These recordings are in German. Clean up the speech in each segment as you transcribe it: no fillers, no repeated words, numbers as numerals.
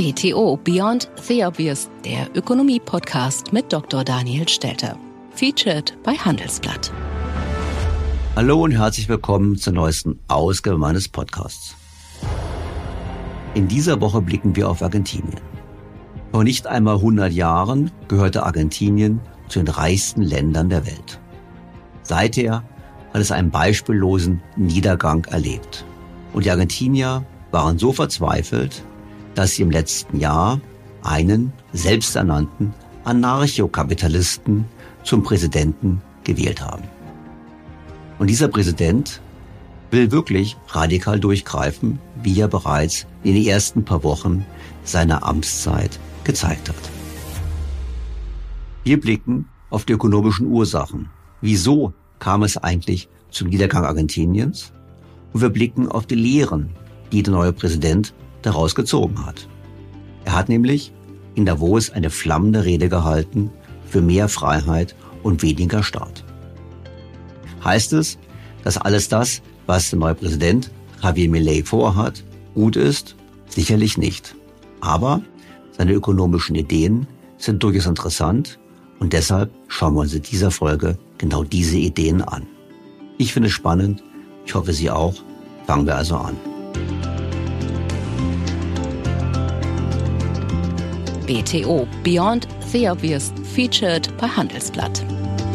BTO Beyond the Obvious, der Ökonomie-Podcast mit Dr. Daniel Stelter. Featured bei Handelsblatt. Hallo und herzlich willkommen zur neuesten Ausgabe meines Podcasts. In dieser Woche blicken wir auf Argentinien. Vor nicht einmal 100 Jahren gehörte Argentinien zu den reichsten Ländern der Welt. Seither hat es einen beispiellosen Niedergang erlebt. Und die Argentinier waren so verzweifelt, dass sie im letzten Jahr einen selbsternannten Anarchokapitalisten zum Präsidenten gewählt haben. Und dieser Präsident will wirklich radikal durchgreifen, wie er bereits in den ersten paar Wochen seiner Amtszeit gezeigt hat. Wir blicken auf die ökonomischen Ursachen. Wieso kam es eigentlich zum Niedergang Argentiniens? Und wir blicken auf die Lehren, die der neue Präsident daraus gezogen hat. Er hat nämlich in Davos eine flammende Rede gehalten für mehr Freiheit und weniger Staat. Heißt es, dass alles das, was der neue Präsident Javier Milei vorhat, gut ist? Sicherlich nicht. Aber seine ökonomischen Ideen sind durchaus interessant und deshalb schauen wir uns in dieser Folge genau diese Ideen an. Ich finde es spannend, ich hoffe Sie auch. Fangen wir also an. BTO Beyond the Obvious, featured bei Handelsblatt.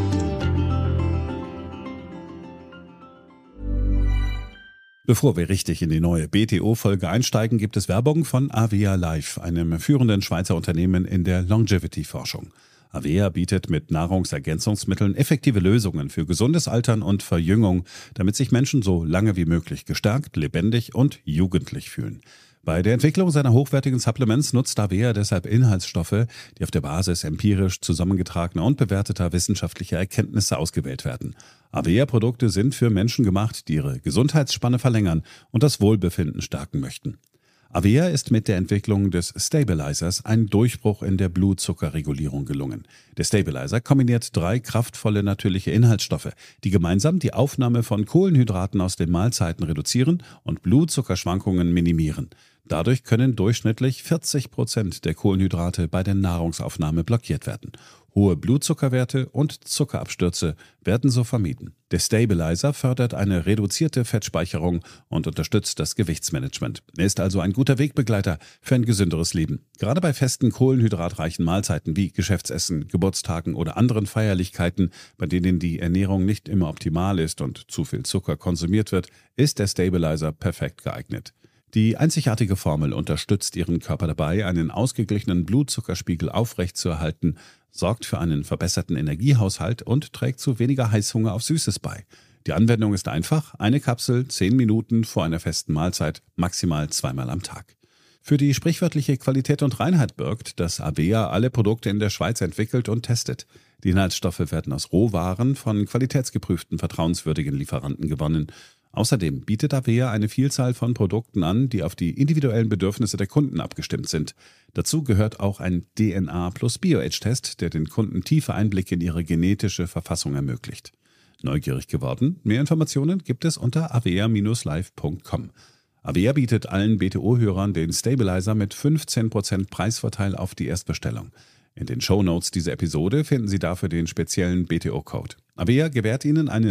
Bevor wir richtig in die neue BTO-Folge einsteigen, gibt es Werbung von Avea Life, einem führenden Schweizer Unternehmen in der Longevity-Forschung. Avea bietet mit Nahrungsergänzungsmitteln effektive Lösungen für gesundes Altern und Verjüngung, damit sich Menschen so lange wie möglich gestärkt, lebendig und jugendlich fühlen. Bei der Entwicklung seiner hochwertigen Supplements nutzt Avea deshalb Inhaltsstoffe, die auf der Basis empirisch zusammengetragener und bewerteter wissenschaftlicher Erkenntnisse ausgewählt werden. Avea-Produkte sind für Menschen gemacht, die ihre Gesundheitsspanne verlängern und das Wohlbefinden stärken möchten. Avea ist mit der Entwicklung des Stabilizers ein Durchbruch in der Blutzuckerregulierung gelungen. Der Stabilizer kombiniert 3 kraftvolle natürliche Inhaltsstoffe, die gemeinsam die Aufnahme von Kohlenhydraten aus den Mahlzeiten reduzieren und Blutzuckerschwankungen minimieren. Dadurch können durchschnittlich 40% der Kohlenhydrate bei der Nahrungsaufnahme blockiert werden. Hohe Blutzuckerwerte und Zuckerabstürze werden so vermieden. Der Stabilizer fördert eine reduzierte Fettspeicherung und unterstützt das Gewichtsmanagement. Er ist also ein guter Wegbegleiter für ein gesünderes Leben. Gerade bei festen kohlenhydratreichen Mahlzeiten wie Geschäftsessen, Geburtstagen oder anderen Feierlichkeiten, bei denen die Ernährung nicht immer optimal ist und zu viel Zucker konsumiert wird, ist der Stabilizer perfekt geeignet. Die einzigartige Formel unterstützt Ihren Körper dabei, einen ausgeglichenen Blutzuckerspiegel aufrechtzuerhalten, sorgt für einen verbesserten Energiehaushalt und trägt zu weniger Heißhunger auf Süßes bei. Die Anwendung ist einfach: eine Kapsel 10 Minuten vor einer festen Mahlzeit, maximal 2-mal am Tag. Für die sprichwörtliche Qualität und Reinheit birgt, dass Avea alle Produkte in der Schweiz entwickelt und testet. Die Inhaltsstoffe werden aus Rohwaren von qualitätsgeprüften, vertrauenswürdigen Lieferanten gewonnen. Außerdem bietet Avea eine Vielzahl von Produkten an, die auf die individuellen Bedürfnisse der Kunden abgestimmt sind. Dazu gehört auch ein DNA plus Bio-Age-Test, der den Kunden tiefe Einblicke in ihre genetische Verfassung ermöglicht. Neugierig geworden? Mehr Informationen gibt es unter avea-live.com. Avea bietet allen BTO-Hörern den Stabilizer mit 15% Preisvorteil auf die Erstbestellung. In den Shownotes dieser Episode finden Sie dafür den speziellen BTO-Code. Avea gewährt Ihnen eine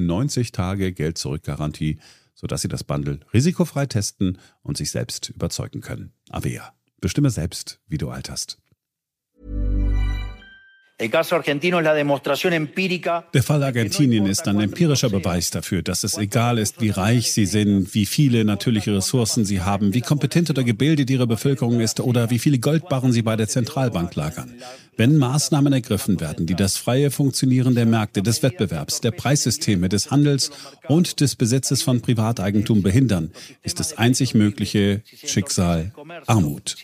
90-Tage-Geld-Zurück-Garantie, sodass Sie das Bundle risikofrei testen und sich selbst überzeugen können. Avea. Bestimme selbst, wie du alterst. Der Fall Argentinien ist ein empirischer Beweis dafür, dass es egal ist, wie reich sie sind, wie viele natürliche Ressourcen sie haben, wie kompetent oder gebildet ihre Bevölkerung ist oder wie viele Goldbarren sie bei der Zentralbank lagern. Wenn Maßnahmen ergriffen werden, die das freie Funktionieren der Märkte, des Wettbewerbs, der Preissysteme, des Handels und des Besitzes von Privateigentum behindern, ist das einzig mögliche Schicksal Armut.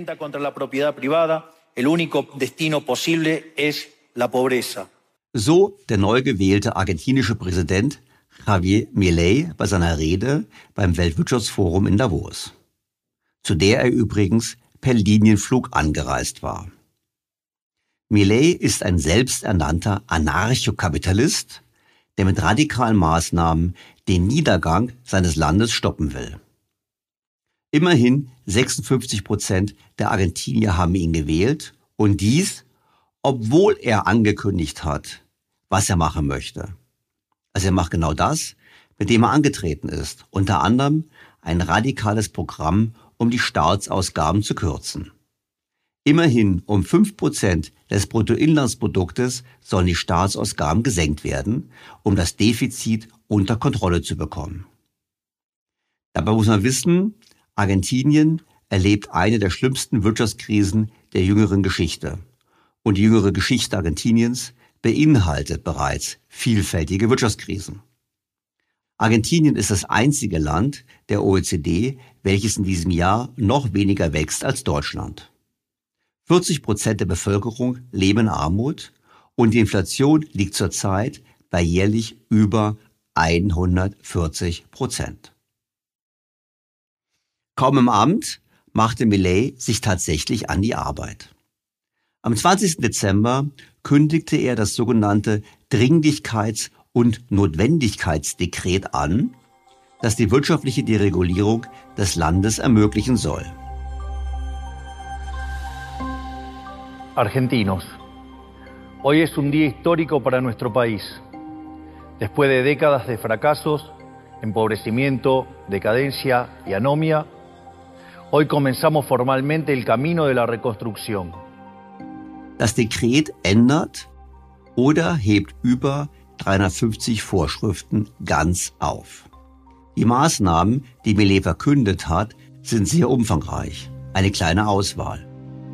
El único destino posible es la pobreza. So der neu gewählte argentinische Präsident Javier Milei bei seiner Rede beim Weltwirtschaftsforum in Davos, zu der er übrigens per Linienflug angereist war. Milei ist ein selbsternannter Anarchokapitalist, der mit radikalen Maßnahmen den Niedergang seines Landes stoppen will. Immerhin 56% der Argentinier haben ihn gewählt und dies, obwohl er angekündigt hat, was er machen möchte. Also er macht genau das, mit dem er angetreten ist, unter anderem ein radikales Programm, um die Staatsausgaben zu kürzen. Immerhin um 5% des Bruttoinlandsproduktes sollen die Staatsausgaben gesenkt werden, um das Defizit unter Kontrolle zu bekommen. Dabei muss man wissen, Argentinien erlebt eine der schlimmsten Wirtschaftskrisen der jüngeren Geschichte. Und die jüngere Geschichte Argentiniens beinhaltet bereits vielfältige Wirtschaftskrisen. Argentinien ist das einzige Land der OECD, welches in diesem Jahr noch weniger wächst als Deutschland. 40% der Bevölkerung leben in Armut und die Inflation liegt zurzeit bei jährlich über 140%. Kaum im Amt machte Milei sich tatsächlich an die Arbeit. Am 20. Dezember kündigte er das sogenannte Dringlichkeits- und Notwendigkeitsdekret an, das die wirtschaftliche Deregulierung des Landes ermöglichen soll. Argentinos, hoy es un día histórico para nuestro país. Después de décadas de fracasos, empobrecimiento, decadencia y anomia, hoy comenzamos formalmente el camino de la reconstrucción. Das Dekret ändert oder hebt über 350 Vorschriften ganz auf. Die Maßnahmen, die Milei verkündet hat, sind sehr umfangreich. Eine kleine Auswahl.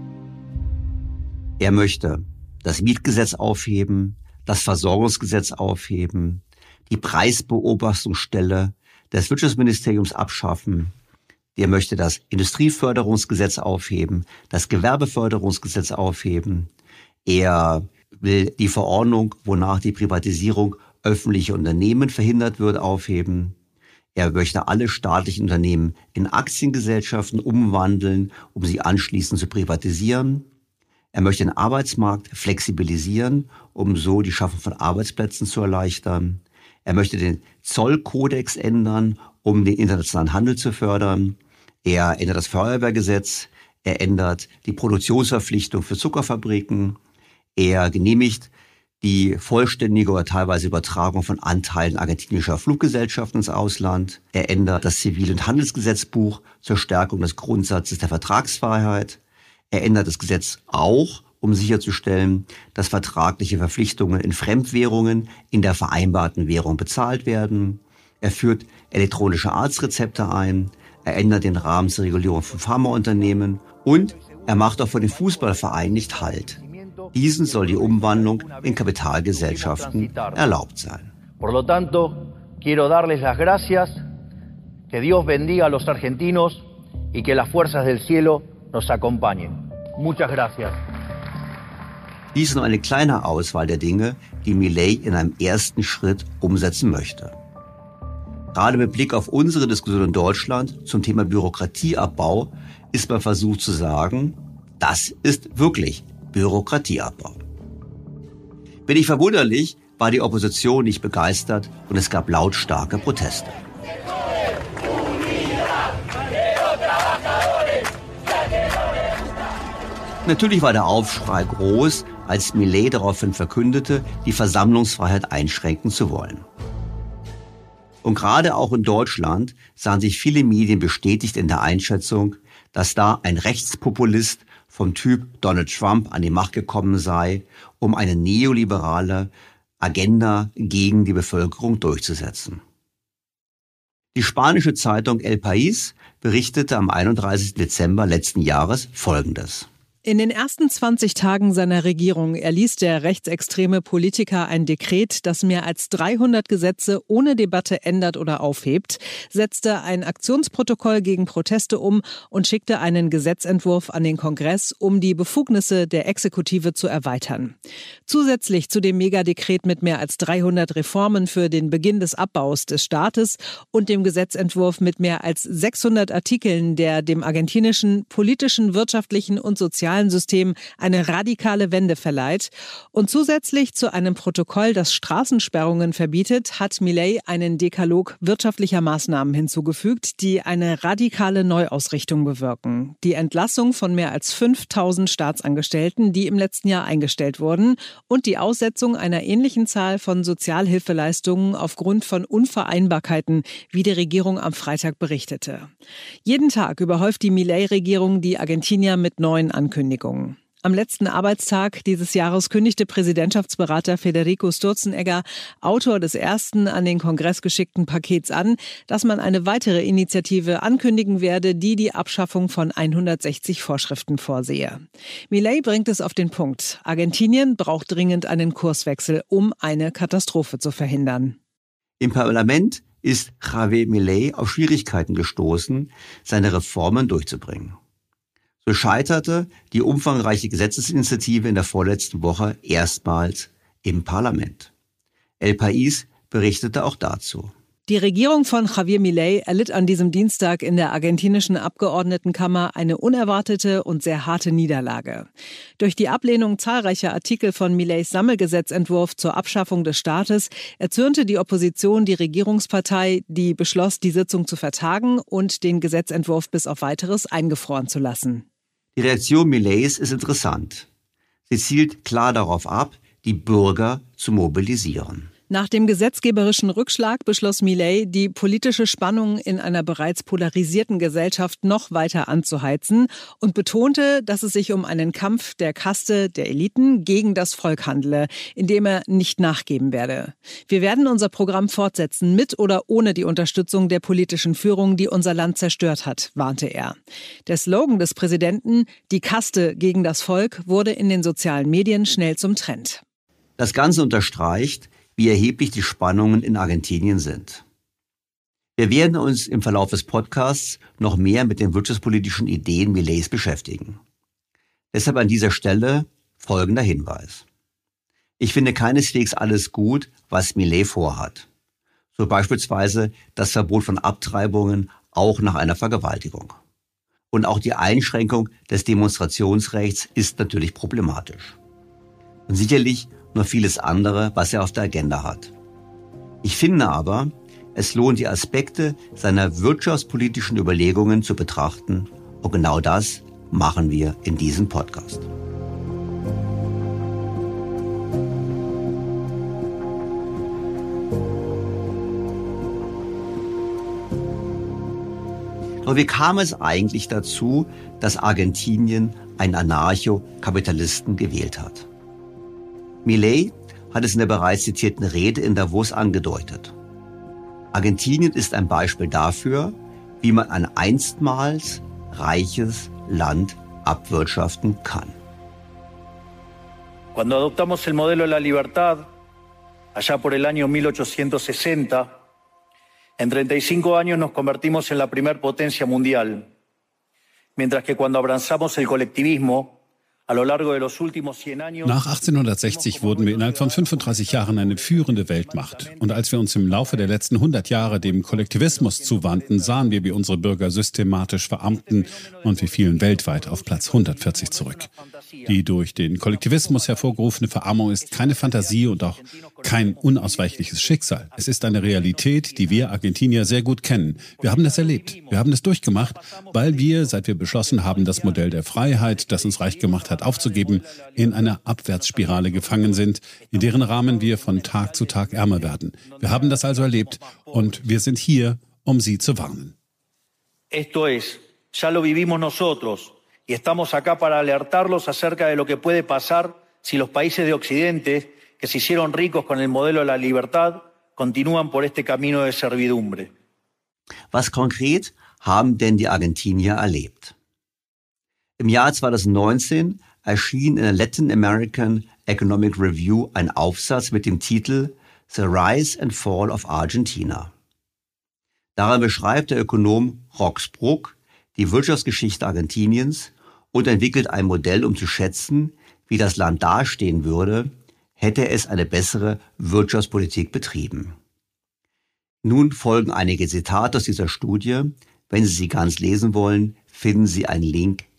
Er möchte das Mietgesetz aufheben, das Versorgungsgesetz aufheben, die Preisbeobachtungsstelle des Wirtschaftsministeriums abschaffen. Er möchte das Industrieförderungsgesetz aufheben, das Gewerbeförderungsgesetz aufheben. Er will die Verordnung, wonach die Privatisierung öffentlicher Unternehmen verhindert wird, aufheben. Er möchte alle staatlichen Unternehmen in Aktiengesellschaften umwandeln, um sie anschließend zu privatisieren. Er möchte den Arbeitsmarkt flexibilisieren, um so die Schaffung von Arbeitsplätzen zu erleichtern. Er möchte den Zollkodex ändern, um den internationalen Handel zu fördern. Er ändert das Feuerwehrgesetz. Er ändert die Produktionsverpflichtung für Zuckerfabriken. Er genehmigt die vollständige oder teilweise Übertragung von Anteilen argentinischer Fluggesellschaften ins Ausland. Er ändert das Zivil- und Handelsgesetzbuch zur Stärkung des Grundsatzes der Vertragsfreiheit. Er ändert das Gesetz auch, um sicherzustellen, dass vertragliche Verpflichtungen in Fremdwährungen in der vereinbarten Währung bezahlt werden. Er führt elektronische Arztrezepte ein. Er ändert den Rahmen zur Regulierung von Pharmaunternehmen. Und er macht auch vor den Fußballvereinen nicht Halt. Diesen soll die Umwandlung in Kapitalgesellschaften erlaubt sein. Por lo tanto, quiero darles las gracias, que Dios bendiga a los argentinos y que las fuerzas del cielo nos acompañen. Muchas gracias. Dies ist nur eine kleine Auswahl der Dinge, die Milei in einem ersten Schritt umsetzen möchte. Gerade mit Blick auf unsere Diskussion in Deutschland zum Thema Bürokratieabbau ist man versucht zu sagen, das ist wirklich Bürokratieabbau. Wenig verwunderlich war die Opposition nicht begeistert und es gab lautstarke Proteste. Natürlich war der Aufschrei groß, als Milei daraufhin verkündete, die Versammlungsfreiheit einschränken zu wollen. Und gerade auch in Deutschland sahen sich viele Medien bestätigt in der Einschätzung, dass da ein Rechtspopulist vom Typ Donald Trump an die Macht gekommen sei, um eine neoliberale Agenda gegen die Bevölkerung durchzusetzen. Die spanische Zeitung El País berichtete am 31. Dezember letzten Jahres Folgendes. In den ersten 20 Tagen seiner Regierung erließ der rechtsextreme Politiker ein Dekret, das mehr als 300 Gesetze ohne Debatte ändert oder aufhebt, setzte ein Aktionsprotokoll gegen Proteste um und schickte einen Gesetzentwurf an den Kongress, um die Befugnisse der Exekutive zu erweitern. Zusätzlich zu dem Megadekret mit mehr als 300 Reformen für den Beginn des Abbaus des Staates und dem Gesetzentwurf mit mehr als 600 Artikeln, der dem argentinischen politischen, wirtschaftlichen und sozialen sozialen System eine radikale Wende verleiht. Und zusätzlich zu einem Protokoll, das Straßensperrungen verbietet, hat Milei einen Dekalog wirtschaftlicher Maßnahmen hinzugefügt, die eine radikale Neuausrichtung bewirken. Die Entlassung von mehr als 5.000 Staatsangestellten, die im letzten Jahr eingestellt wurden, und die Aussetzung einer ähnlichen Zahl von Sozialhilfeleistungen aufgrund von Unvereinbarkeiten, wie die Regierung am Freitag berichtete. Jeden Tag überhäuft die Milei-Regierung die Argentinier mit neuen Ankündigungen. Am letzten Arbeitstag dieses Jahres kündigte Präsidentschaftsberater Federico Sturzenegger, Autor des ersten an den Kongress geschickten Pakets, an, dass man eine weitere Initiative ankündigen werde, die die Abschaffung von 160 Vorschriften vorsehe. Milei bringt es auf den Punkt. Argentinien braucht dringend einen Kurswechsel, um eine Katastrophe zu verhindern. Im Parlament ist Javier Milei auf Schwierigkeiten gestoßen, seine Reformen durchzubringen. So scheiterte die umfangreiche Gesetzesinitiative in der vorletzten Woche erstmals im Parlament. El País berichtete auch dazu. Die Regierung von Javier Milei erlitt an diesem Dienstag in der argentinischen Abgeordnetenkammer eine unerwartete und sehr harte Niederlage. Durch die Ablehnung zahlreicher Artikel von Mileis Sammelgesetzentwurf zur Abschaffung des Staates erzürnte die Opposition die Regierungspartei, die beschloss, die Sitzung zu vertagen und den Gesetzentwurf bis auf Weiteres eingefroren zu lassen. Die Reaktion Mileis ist interessant. Sie zielt klar darauf ab, die Bürger zu mobilisieren. Nach dem gesetzgeberischen Rückschlag beschloss Milei, die politische Spannung in einer bereits polarisierten Gesellschaft noch weiter anzuheizen und betonte, dass es sich um einen Kampf der Kaste, der Eliten gegen das Volk handele, in dem er nicht nachgeben werde. Wir werden unser Programm fortsetzen, mit oder ohne die Unterstützung der politischen Führung, die unser Land zerstört hat, warnte er. Der Slogan des Präsidenten, die Kaste gegen das Volk, wurde in den sozialen Medien schnell zum Trend. Das Ganze unterstreicht, wie erheblich die Spannungen in Argentinien sind. Wir werden uns im Verlauf des Podcasts noch mehr mit den wirtschaftspolitischen Ideen Mileis beschäftigen. Deshalb an dieser Stelle folgender Hinweis. Ich finde keineswegs alles gut, was Milei vorhat. So beispielsweise das Verbot von Abtreibungen auch nach einer Vergewaltigung. Und auch die Einschränkung des Demonstrationsrechts ist natürlich problematisch. Und sicherlich noch vieles andere, was er auf der Agenda hat. Ich finde aber, es lohnt, die Aspekte seiner wirtschaftspolitischen Überlegungen zu betrachten. Und genau das machen wir in diesem Podcast. Doch wie kam es eigentlich dazu, dass Argentinien einen Anarcho-Kapitalisten gewählt hat? Milei hat es in der bereits zitierten Rede in Davos angedeutet. Argentinien ist ein Beispiel dafür, wie man ein einstmals reiches Land abwirtschaften kann. Cuando adoptamos el modelo de la libertad, allá por el año 1860, en 35 años nos convertimos en la primer potencia mundial, mientras que cuando abrazamos el colectivismo, nach 1860 wurden wir innerhalb von 35 Jahren eine führende Weltmacht. Und als wir uns im Laufe der letzten 100 Jahre dem Kollektivismus zuwandten, sahen wir, wie unsere Bürger systematisch verarmten und wir fielen weltweit auf Platz 140 zurück. Die durch den Kollektivismus hervorgerufene Verarmung ist keine Fantasie und auch kein unausweichliches Schicksal. Es ist eine Realität, die wir Argentinier sehr gut kennen. Wir haben das erlebt, wir haben das durchgemacht, weil wir, seit wir beschlossen haben, das Modell der Freiheit, das uns reich gemacht hat, aufzugeben, in einer Abwärtsspirale gefangen sind, in deren Rahmen wir von Tag zu Tag ärmer werden. Wir haben das also erlebt und wir sind hier, um Sie zu warnen. Esto es, ya lo vivimos nosotros y estamos acá para alertarlos acerca de lo que puede pasar si los países de Occidente, que se hicieron ricos con el modelo de la libertad, continúan por este camino de servidumbre. Was konkret haben denn die Argentinier erlebt? Im Jahr 2019 erschien in der Latin American Economic Review ein Aufsatz mit dem Titel The Rise and Fall of Argentina. Darin beschreibt der Ökonom Roxbrook die Wirtschaftsgeschichte Argentiniens und entwickelt ein Modell, um zu schätzen, wie das Land dastehen würde, hätte es eine bessere Wirtschaftspolitik betrieben. Nun folgen einige Zitate aus dieser Studie. Wenn Sie sie ganz lesen wollen, finden Sie einen Link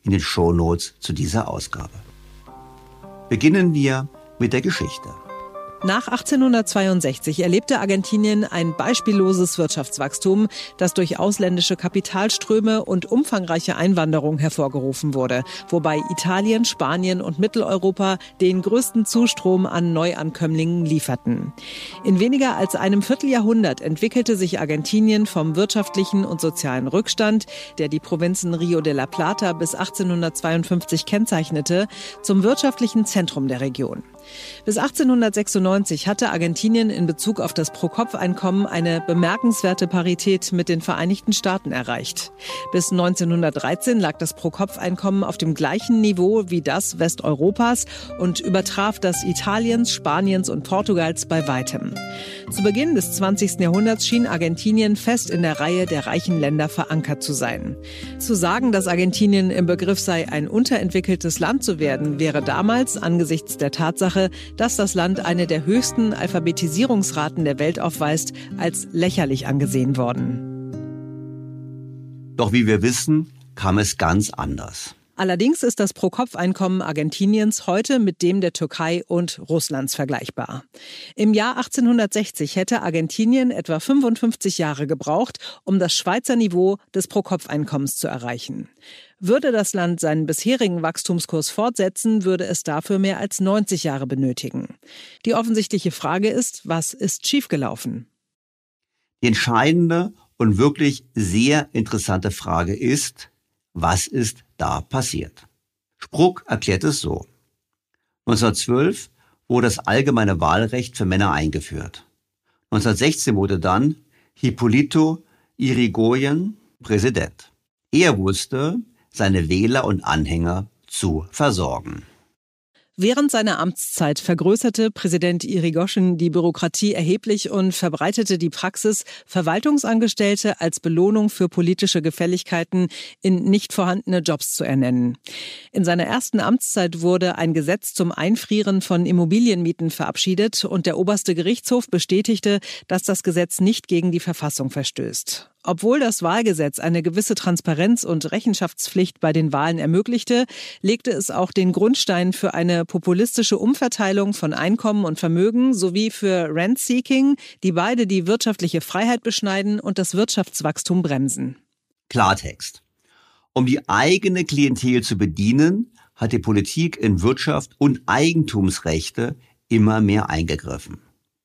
in den Shownotes zu dieser Ausgabe. Beginnen wir mit der Geschichte. Nach 1862 erlebte Argentinien ein beispielloses Wirtschaftswachstum, das durch ausländische Kapitalströme und umfangreiche Einwanderung hervorgerufen wurde, wobei Italien, Spanien und Mitteleuropa den größten Zustrom an Neuankömmlingen lieferten. In weniger als einem Vierteljahrhundert entwickelte sich Argentinien vom wirtschaftlichen und sozialen Rückstand, der die Provinzen Rio de la Plata bis 1852 kennzeichnete, zum wirtschaftlichen Zentrum der Region. Bis 1896 hatte Argentinien in Bezug auf das Pro-Kopf-Einkommen eine bemerkenswerte Parität mit den Vereinigten Staaten erreicht. Bis 1913 lag das Pro-Kopf-Einkommen auf dem gleichen Niveau wie das Westeuropas und übertraf das Italiens, Spaniens und Portugals bei weitem. Zu Beginn des 20. Jahrhunderts schien Argentinien fest in der Reihe der reichen Länder verankert zu sein. Zu sagen, dass Argentinien im Begriff sei, ein unterentwickeltes Land zu werden, wäre damals angesichts der Tatsache, dass das Land eine der höchsten Alphabetisierungsraten der Welt aufweist, als lächerlich angesehen worden. Doch wie wir wissen, kam es ganz anders. Allerdings ist das Pro-Kopf-Einkommen Argentiniens heute mit dem der Türkei und Russlands vergleichbar. Im Jahr 1860 hätte Argentinien etwa 55 Jahre gebraucht, um das Schweizer Niveau des Pro-Kopf-Einkommens zu erreichen. Würde das Land seinen bisherigen Wachstumskurs fortsetzen, würde es dafür mehr als 90 Jahre benötigen. Die offensichtliche Frage ist, was ist schiefgelaufen? Die entscheidende und wirklich sehr interessante Frage ist, was ist da passiert? Spruck erklärt es so. 1912 wurde das allgemeine Wahlrecht für Männer eingeführt. 1916 wurde dann Hipólito Yrigoyen Präsident. Er wusste, seine Wähler und Anhänger zu versorgen. Während seiner Amtszeit vergrößerte Präsident Irigoyen die Bürokratie erheblich und verbreitete die Praxis, Verwaltungsangestellte als Belohnung für politische Gefälligkeiten in nicht vorhandene Jobs zu ernennen. In seiner ersten Amtszeit wurde ein Gesetz zum Einfrieren von Immobilienmieten verabschiedet und der oberste Gerichtshof bestätigte, dass das Gesetz nicht gegen die Verfassung verstößt. Obwohl das Wahlgesetz eine gewisse Transparenz und Rechenschaftspflicht bei den Wahlen ermöglichte, legte es auch den Grundstein für eine populistische Umverteilung von Einkommen und Vermögen sowie für Rent-Seeking, die beide die wirtschaftliche Freiheit beschneiden und das Wirtschaftswachstum bremsen. Klartext. Um die eigene Klientel zu bedienen, hat die Politik in Wirtschaft und Eigentumsrechte immer mehr eingegriffen.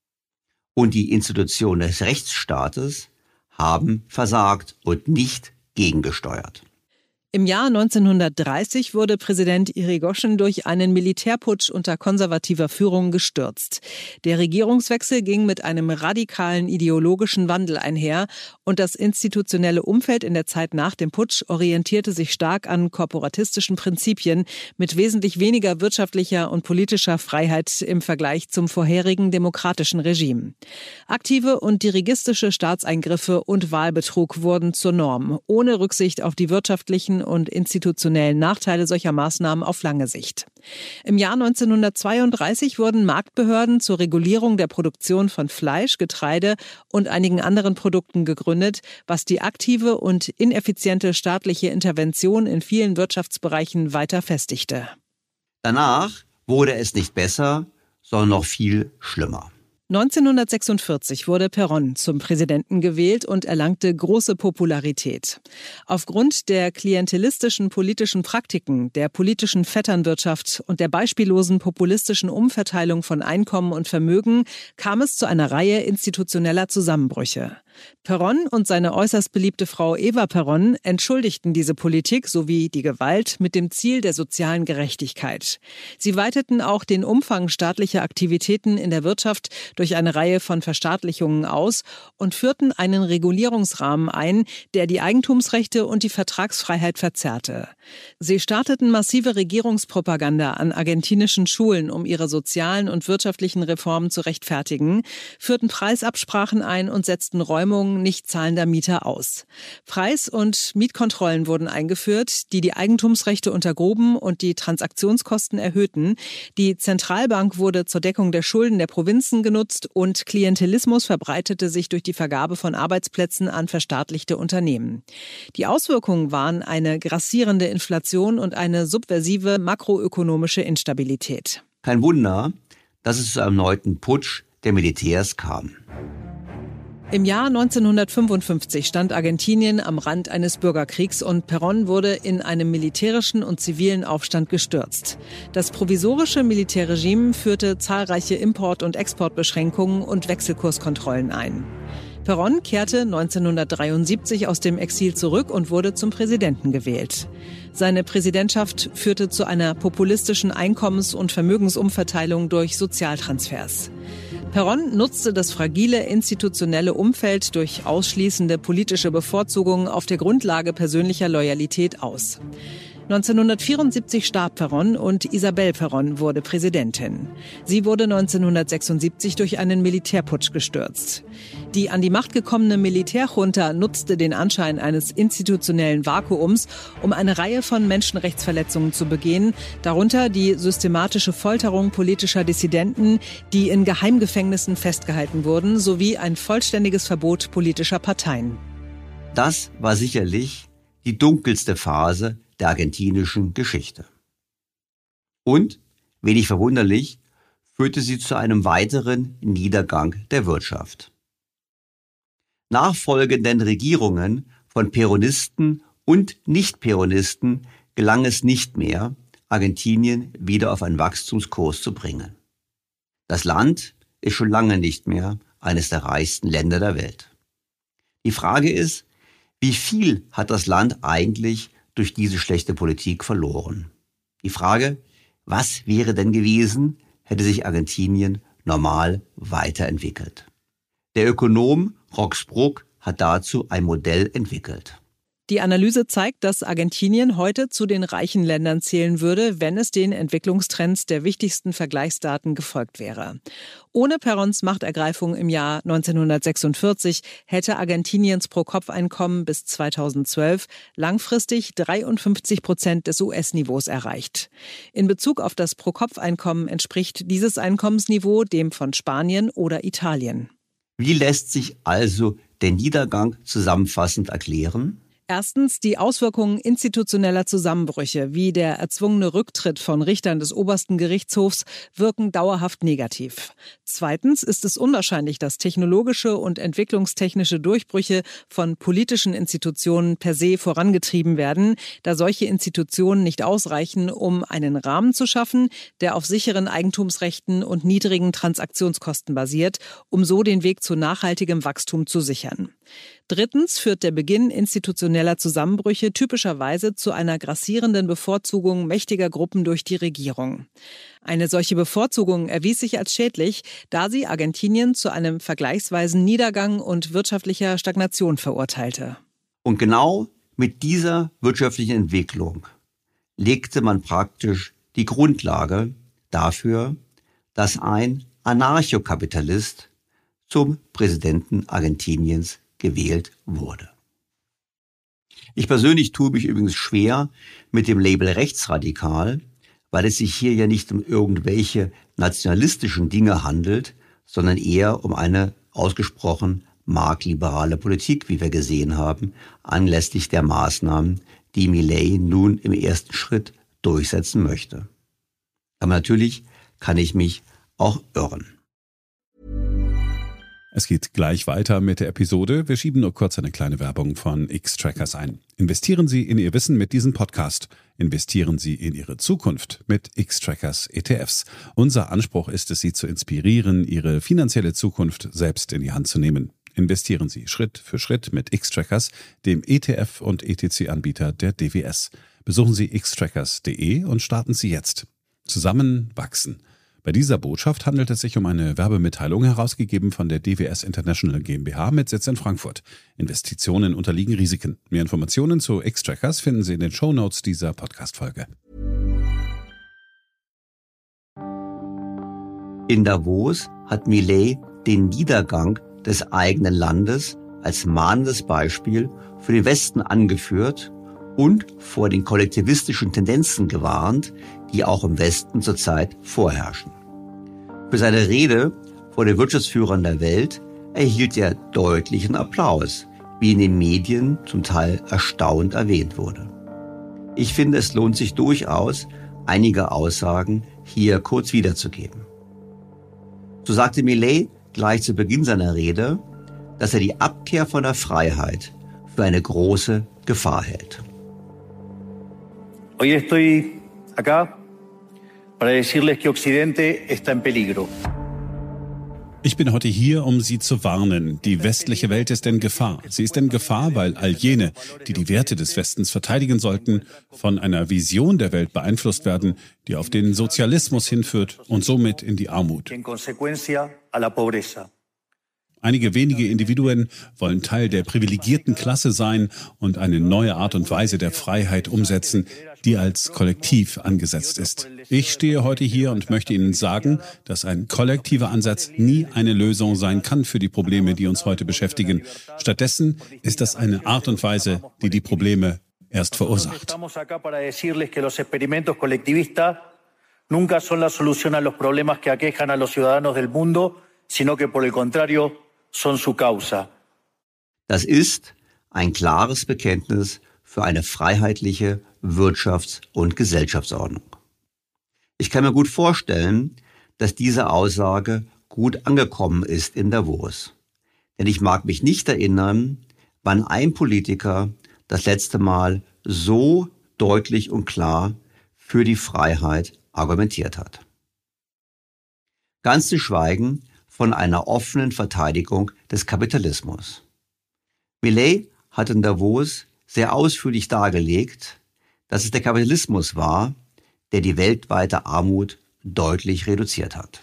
Und die Institutionen des Rechtsstaates haben versagt und nicht gegengesteuert. Im Jahr 1930 wurde Präsident Irigoyen durch einen Militärputsch unter konservativer Führung gestürzt. Der Regierungswechsel ging mit einem radikalen ideologischen Wandel einher und das institutionelle Umfeld in der Zeit nach dem Putsch orientierte sich stark an korporatistischen Prinzipien mit wesentlich weniger wirtschaftlicher und politischer Freiheit im Vergleich zum vorherigen demokratischen Regime. Aktive und dirigistische Staatseingriffe und Wahlbetrug wurden zur Norm, ohne Rücksicht auf die wirtschaftlichen und institutionellen Nachteile solcher Maßnahmen auf lange Sicht. Im Jahr 1932 wurden Marktbehörden zur Regulierung der Produktion von Fleisch, Getreide und einigen anderen Produkten gegründet, was die aktive und ineffiziente staatliche Intervention in vielen Wirtschaftsbereichen weiter festigte. Danach wurde es nicht besser, sondern noch viel schlimmer. 1946 wurde Perón zum Präsidenten gewählt und erlangte große Popularität. Aufgrund der klientelistischen politischen Praktiken, der politischen Vetternwirtschaft und der beispiellosen populistischen Umverteilung von Einkommen und Vermögen kam es zu einer Reihe institutioneller Zusammenbrüche. Perón und seine äußerst beliebte Frau Eva Perón entschuldigten diese Politik sowie die Gewalt mit dem Ziel der sozialen Gerechtigkeit. Sie weiteten auch den Umfang staatlicher Aktivitäten in der Wirtschaft durch eine Reihe von Verstaatlichungen aus und führten einen Regulierungsrahmen ein, der die Eigentumsrechte und die Vertragsfreiheit verzerrte. Sie starteten massive Regierungspropaganda an argentinischen Schulen, um ihre sozialen und wirtschaftlichen Reformen zu rechtfertigen, führten Preisabsprachen ein und setzten Räume Räumung nicht zahlender Mieter aus. Preis- und Mietkontrollen wurden eingeführt, die Eigentumsrechte untergruben und die Transaktionskosten erhöhten. Die Zentralbank wurde zur Deckung der Schulden der Provinzen genutzt und Klientelismus verbreitete sich durch die Vergabe von Arbeitsplätzen an verstaatlichte Unternehmen. Die Auswirkungen waren eine grassierende Inflation und eine subversive makroökonomische Instabilität. Kein Wunder, dass es zu einem erneuten Putsch der Militärs kam. Im Jahr 1955 stand Argentinien am Rand eines Bürgerkriegs und Perón wurde in einem militärischen und zivilen Aufstand gestürzt. Das provisorische Militärregime führte zahlreiche Import- und Exportbeschränkungen und Wechselkurskontrollen ein. Perón kehrte 1973 aus dem Exil zurück und wurde zum Präsidenten gewählt. Seine Präsidentschaft führte zu einer populistischen Einkommens- und Vermögensumverteilung durch Sozialtransfers. Perón nutzte das fragile institutionelle Umfeld durch ausschließende politische Bevorzugungen auf der Grundlage persönlicher Loyalität aus. 1974 starb Perón und Isabel Perón wurde Präsidentin. Sie wurde 1976 durch einen Militärputsch gestürzt. Die an die Macht gekommene Militärjunta nutzte den Anschein eines institutionellen Vakuums, um eine Reihe von Menschenrechtsverletzungen zu begehen, darunter die systematische Folterung politischer Dissidenten, die in Geheimgefängnissen festgehalten wurden, sowie ein vollständiges Verbot politischer Parteien. Das war sicherlich die dunkelste Phase der argentinischen Geschichte. Und, wenig verwunderlich, führte sie zu einem weiteren Niedergang der Wirtschaft. Nachfolgenden Regierungen von Peronisten und Nicht-Peronisten gelang es nicht mehr, Argentinien wieder auf einen Wachstumskurs zu bringen. Das Land ist schon lange nicht mehr eines der reichsten Länder der Welt. Die Frage ist, wie viel hat das Land eigentlich durch diese schlechte Politik verloren? Die Frage, was wäre denn gewesen, hätte sich Argentinien normal weiterentwickelt? Der Ökonom Roxbrook hat dazu ein Modell entwickelt. Die Analyse zeigt, dass Argentinien heute zu den reichen Ländern zählen würde, wenn es den Entwicklungstrends der wichtigsten Vergleichsdaten gefolgt wäre. Ohne Peróns Machtergreifung im Jahr 1946 hätte Argentiniens Pro-Kopf-Einkommen bis 2012 langfristig 53% des US-Niveaus erreicht. In Bezug auf das Pro-Kopf-Einkommen entspricht dieses Einkommensniveau dem von Spanien oder Italien. Wie lässt sich also der Niedergang zusammenfassend erklären? Erstens die Auswirkungen institutioneller Zusammenbrüche, wie der erzwungene Rücktritt von Richtern des obersten Gerichtshofs, wirken dauerhaft negativ. Zweitens ist es unwahrscheinlich, dass technologische und entwicklungstechnische Durchbrüche von politischen Institutionen per se vorangetrieben werden, da solche Institutionen nicht ausreichen, um einen Rahmen zu schaffen, der auf sicheren Eigentumsrechten und niedrigen Transaktionskosten basiert, um so den Weg zu nachhaltigem Wachstum zu sichern. Drittens führt der Beginn institutioneller Zusammenbrüche typischerweise zu einer grassierenden Bevorzugung mächtiger Gruppen durch die Regierung. Eine solche Bevorzugung erwies sich als schädlich, da sie Argentinien zu einem vergleichsweisen Niedergang und wirtschaftlicher Stagnation verurteilte. Und genau mit dieser wirtschaftlichen Entwicklung legte man praktisch die Grundlage dafür, dass ein Anarchokapitalist zum Präsidenten Argentiniens gewählt wurde. Ich persönlich tue mich übrigens schwer mit dem Label rechtsradikal, weil es sich hier ja nicht um irgendwelche nationalistischen Dinge handelt, sondern eher um eine ausgesprochen marktliberale Politik, wie wir gesehen haben, anlässlich der Maßnahmen, die Milei nun im ersten Schritt durchsetzen möchte. Aber natürlich kann ich mich auch irren. Es geht gleich weiter mit der Episode. Wir schieben nur kurz eine kleine Werbung von X-Trackers ein. Investieren Sie in Ihr Wissen mit diesem Podcast. Investieren Sie in Ihre Zukunft mit X-Trackers ETFs. Unser Anspruch ist es, Sie zu inspirieren, Ihre finanzielle Zukunft selbst in die Hand zu nehmen. Investieren Sie Schritt für Schritt mit X-Trackers, dem ETF- und ETC-Anbieter der DWS. Besuchen Sie xtrackers.de und starten Sie jetzt. Zusammen wachsen. Bei dieser Botschaft handelt es sich um eine Werbemitteilung, herausgegeben von der DWS International GmbH mit Sitz in Frankfurt. Investitionen unterliegen Risiken. Mehr Informationen zu X-Trackers finden Sie in den Shownotes dieser Podcast-Folge. In Davos hat Milei den Niedergang des eigenen Landes als mahnendes Beispiel für den Westen angeführt und vor den kollektivistischen Tendenzen gewarnt, die auch im Westen zurzeit vorherrschen. Für seine Rede vor den Wirtschaftsführern der Welt erhielt er deutlichen Applaus, wie in den Medien zum Teil erstaunt erwähnt wurde. Ich finde, es lohnt sich durchaus, einige Aussagen hier kurz wiederzugeben. So sagte Milei gleich zu Beginn seiner Rede, dass er die Abkehr von der Freiheit für eine große Gefahr hält. Hoy estoy acá para decirles que Occidente está en peligro. Ich bin heute hier, um Sie zu warnen. Die westliche Welt ist in Gefahr. Sie ist in Gefahr, weil all jene, die die Werte des Westens verteidigen sollten, von einer Vision der Welt beeinflusst werden, die auf den Sozialismus hinführt und somit in die Armut. Einige wenige Individuen wollen Teil der privilegierten Klasse sein und eine neue Art und Weise der Freiheit umsetzen, die als Kollektiv angesetzt ist. Ich stehe heute hier und möchte Ihnen sagen, dass ein kollektiver Ansatz nie eine Lösung sein kann für die Probleme, die uns heute beschäftigen. Stattdessen ist das eine Art und Weise, die die Probleme erst verursacht. Nunca son la solución a los problemas que aquejan a los ciudadanos del mundo, sino que por el contrario son su causa. Das ist ein klares Bekenntnis für eine freiheitliche Wirtschafts- und Gesellschaftsordnung. Ich kann mir gut vorstellen, dass diese Aussage gut angekommen ist in Davos. Denn ich mag mich nicht erinnern, wann ein Politiker das letzte Mal so deutlich und klar für die Freiheit argumentiert hat. Ganz zu schweigen von einer offenen Verteidigung des Kapitalismus. Milei hat in Davos sehr ausführlich dargelegt, dass es der Kapitalismus war, der die weltweite Armut deutlich reduziert hat.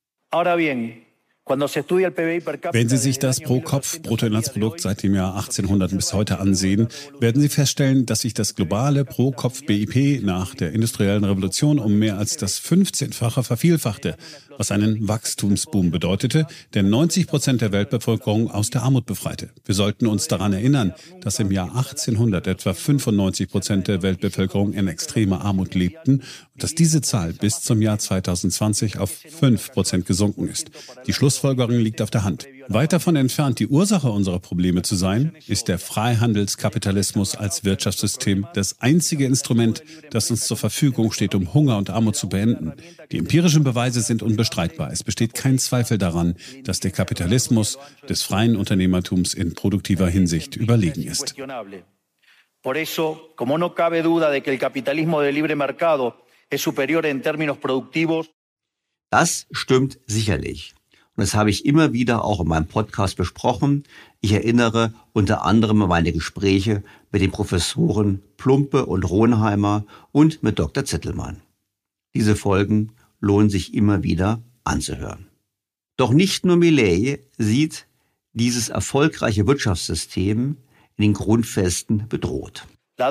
Wenn Sie sich das Pro-Kopf-Bruttoinlandsprodukt seit dem Jahr 1800 bis heute ansehen, werden Sie feststellen, dass sich das globale Pro-Kopf-BIP nach der industriellen Revolution um mehr als das 15-fache vervielfachte, was einen Wachstumsboom bedeutete, der 90% der Weltbevölkerung aus der Armut befreite. Wir sollten uns daran erinnern, dass im Jahr 1800 etwa 95% der Weltbevölkerung in extremer Armut lebten und dass diese Zahl bis zum Jahr 2020 auf 5% gesunken ist. Die Schlussfolgerung liegt auf der Hand. Weit davon entfernt, die Ursache unserer Probleme zu sein, ist der Freihandelskapitalismus als Wirtschaftssystem das einzige Instrument, das uns zur Verfügung steht, um Hunger und Armut zu beenden. Die empirischen Beweise sind unbestreitbar. Es besteht kein Zweifel daran, dass der Kapitalismus des freien Unternehmertums in produktiver Hinsicht überlegen ist. Por eso, como no cabe duda de que el capitalismo de libre mercado es superior en términos productivos. Das stimmt sicherlich. Und das habe ich immer wieder auch in meinem Podcast besprochen. Ich erinnere unter anderem an meine Gespräche mit den Professoren Plumpe und Ronheimer und mit Dr. Zittelmann. Diese Folgen lohnen sich immer wieder anzuhören. Doch nicht nur Milei sieht dieses erfolgreiche Wirtschaftssystem in den Grundfesten bedroht. Der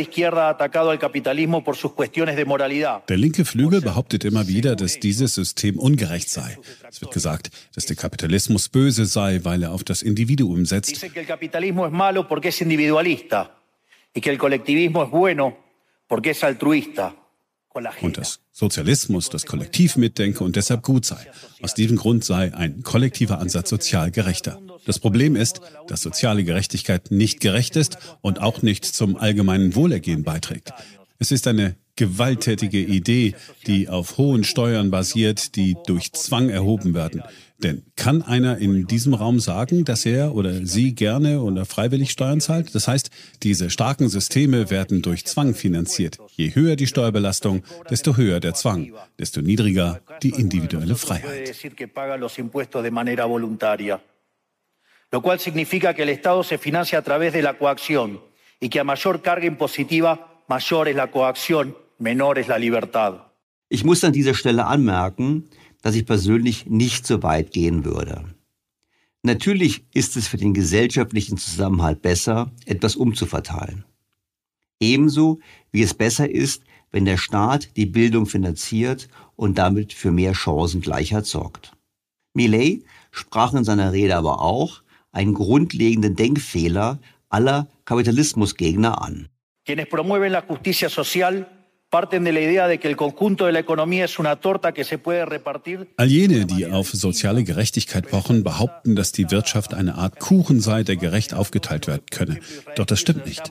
linke Flügel behauptet immer wieder, dass dieses System ungerecht sei. Es wird gesagt, dass der Kapitalismus böse sei, weil er auf das Individuum setzt. Und dass Sozialismus das Kollektiv mitdenke und deshalb gut sei. Aus diesem Grund sei ein kollektiver Ansatz sozial gerechter. Das Problem ist, dass soziale Gerechtigkeit nicht gerecht ist und auch nicht zum allgemeinen Wohlergehen beiträgt. Es ist eine gewalttätige Idee, die auf hohen Steuern basiert, die durch Zwang erhoben werden. Denn kann einer in diesem Raum sagen, dass er oder sie gerne oder freiwillig Steuern zahlt? Das heißt, diese starken Systeme werden durch Zwang finanziert. Je höher die Steuerbelastung, desto höher der Zwang, desto niedriger die individuelle Freiheit. Lo cual significa que el Estado se financia a través de la coacción y que a mayor carga impositiva, mayor es la coacción, menor es la libertad. Ich muss an dieser Stelle anmerken, dass ich persönlich nicht so weit gehen würde. Natürlich ist es für den gesellschaftlichen Zusammenhalt besser, etwas umzuverteilen. Ebenso wie es besser ist, wenn der Staat die Bildung finanziert und damit für mehr Chancengleichheit sorgt. Milei sprach in seiner Rede aber auch einen grundlegenden Denkfehler aller Kapitalismusgegner an. Quienes promueven la justicia social parten de la idea de que el conjunto de la economía es una torta que se puede repartir. All jene, die auf soziale Gerechtigkeit pochen, behaupten, dass die Wirtschaft eine Art Kuchen sei, der gerecht aufgeteilt werden könne. Doch das stimmt nicht.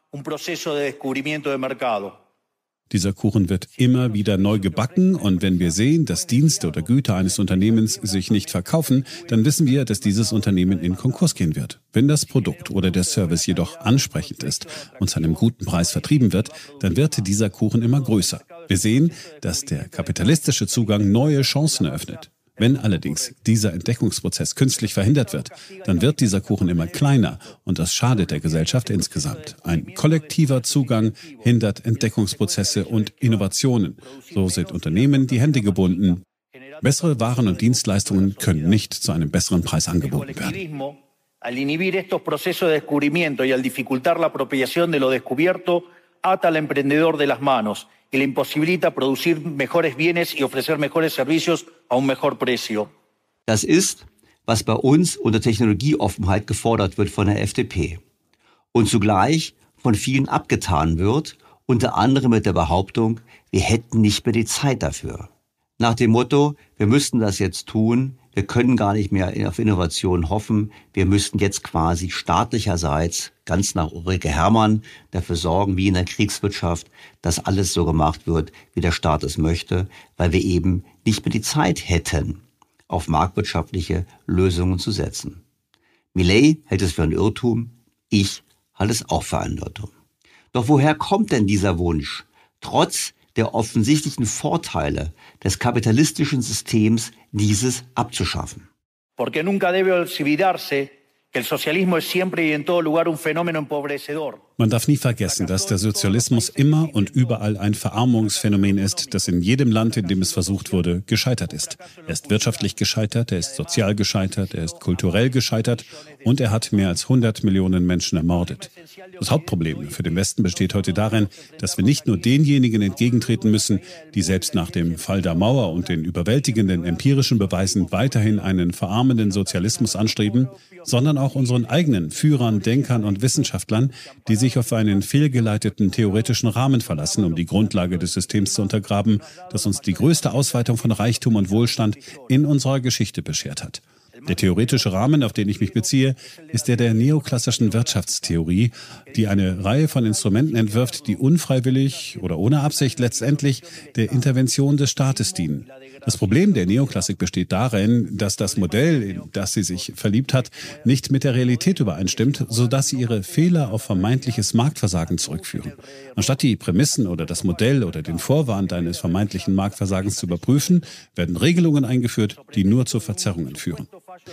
Dieser Kuchen wird immer wieder neu gebacken und wenn wir sehen, dass Dienste oder Güter eines Unternehmens sich nicht verkaufen, dann wissen wir, dass dieses Unternehmen in Konkurs gehen wird. Wenn das Produkt oder der Service jedoch ansprechend ist und zu einem guten Preis vertrieben wird, dann wird dieser Kuchen immer größer. Wir sehen, dass der kapitalistische Zugang neue Chancen eröffnet. Wenn allerdings dieser Entdeckungsprozess künstlich verhindert wird, dann wird dieser Kuchen immer kleiner und das schadet der Gesellschaft insgesamt. Ein kollektiver Zugang hindert Entdeckungsprozesse und Innovationen. So sind Unternehmen die Hände gebunden. Bessere Waren und Dienstleistungen können nicht zu einem besseren Preis angeboten werden. Al inhibir estos procesos de descubrimiento y al dificultar la apropiación de lo descubierto, ata al emprendedor de las manos y le imposibilita producir mejores bienes y ofrecer mejores servicios a un mejor precio. Das ist, was bei uns unter Technologieoffenheit gefordert wird von der FDP und zugleich von vielen abgetan wird, unter anderem mit der Behauptung, wir hätten nicht mehr die Zeit dafür. Nach dem Motto, wir müssten das jetzt tun, wir können gar nicht mehr auf Innovation hoffen, wir müssten jetzt quasi staatlicherseits, ganz nach Ulrike Herrmann, dafür sorgen, wie in der Kriegswirtschaft, dass alles so gemacht wird, wie der Staat es möchte, weil wir eben nicht mehr die Zeit hätten, auf marktwirtschaftliche Lösungen zu setzen. Milei hält es für ein Irrtum, ich halte es auch für einen Irrtum. Doch woher kommt denn dieser Wunsch, trotz der offensichtlichen Vorteile des kapitalistischen Systems, dieses abzuschaffen? Porque nunca debe olvidarse que el socialismo es siempre y en todo lugar un fenómeno empobrecedor. Man darf nie vergessen, dass der Sozialismus immer und überall ein Verarmungsphänomen ist, das in jedem Land, in dem es versucht wurde, gescheitert ist. Er ist wirtschaftlich gescheitert, er ist sozial gescheitert, er ist kulturell gescheitert und er hat mehr als 100 Millionen Menschen ermordet. Das Hauptproblem für den Westen besteht heute darin, dass wir nicht nur denjenigen entgegentreten müssen, die selbst nach dem Fall der Mauer und den überwältigenden empirischen Beweisen weiterhin einen verarmenden Sozialismus anstreben, sondern auch unseren eigenen Führern, Denkern und Wissenschaftlern, die sich auf einen fehlgeleiteten theoretischen Rahmen verlassen, um die Grundlage des Systems zu untergraben, das uns die größte Ausweitung von Reichtum und Wohlstand in unserer Geschichte beschert hat. Der theoretische Rahmen, auf den ich mich beziehe, ist der neoklassischen Wirtschaftstheorie, die eine Reihe von Instrumenten entwirft, die unfreiwillig oder ohne Absicht letztendlich der Intervention des Staates dienen. Das Problem der Neoklassik besteht darin, dass das Modell, in das sie sich verliebt hat, nicht mit der Realität übereinstimmt, sodass sie ihre Fehler auf vermeintliches Marktversagen zurückführen. Anstatt die Prämissen oder das Modell oder den Vorwand eines vermeintlichen Marktversagens zu überprüfen, werden Regelungen eingeführt, die nur zu Verzerrungen führen.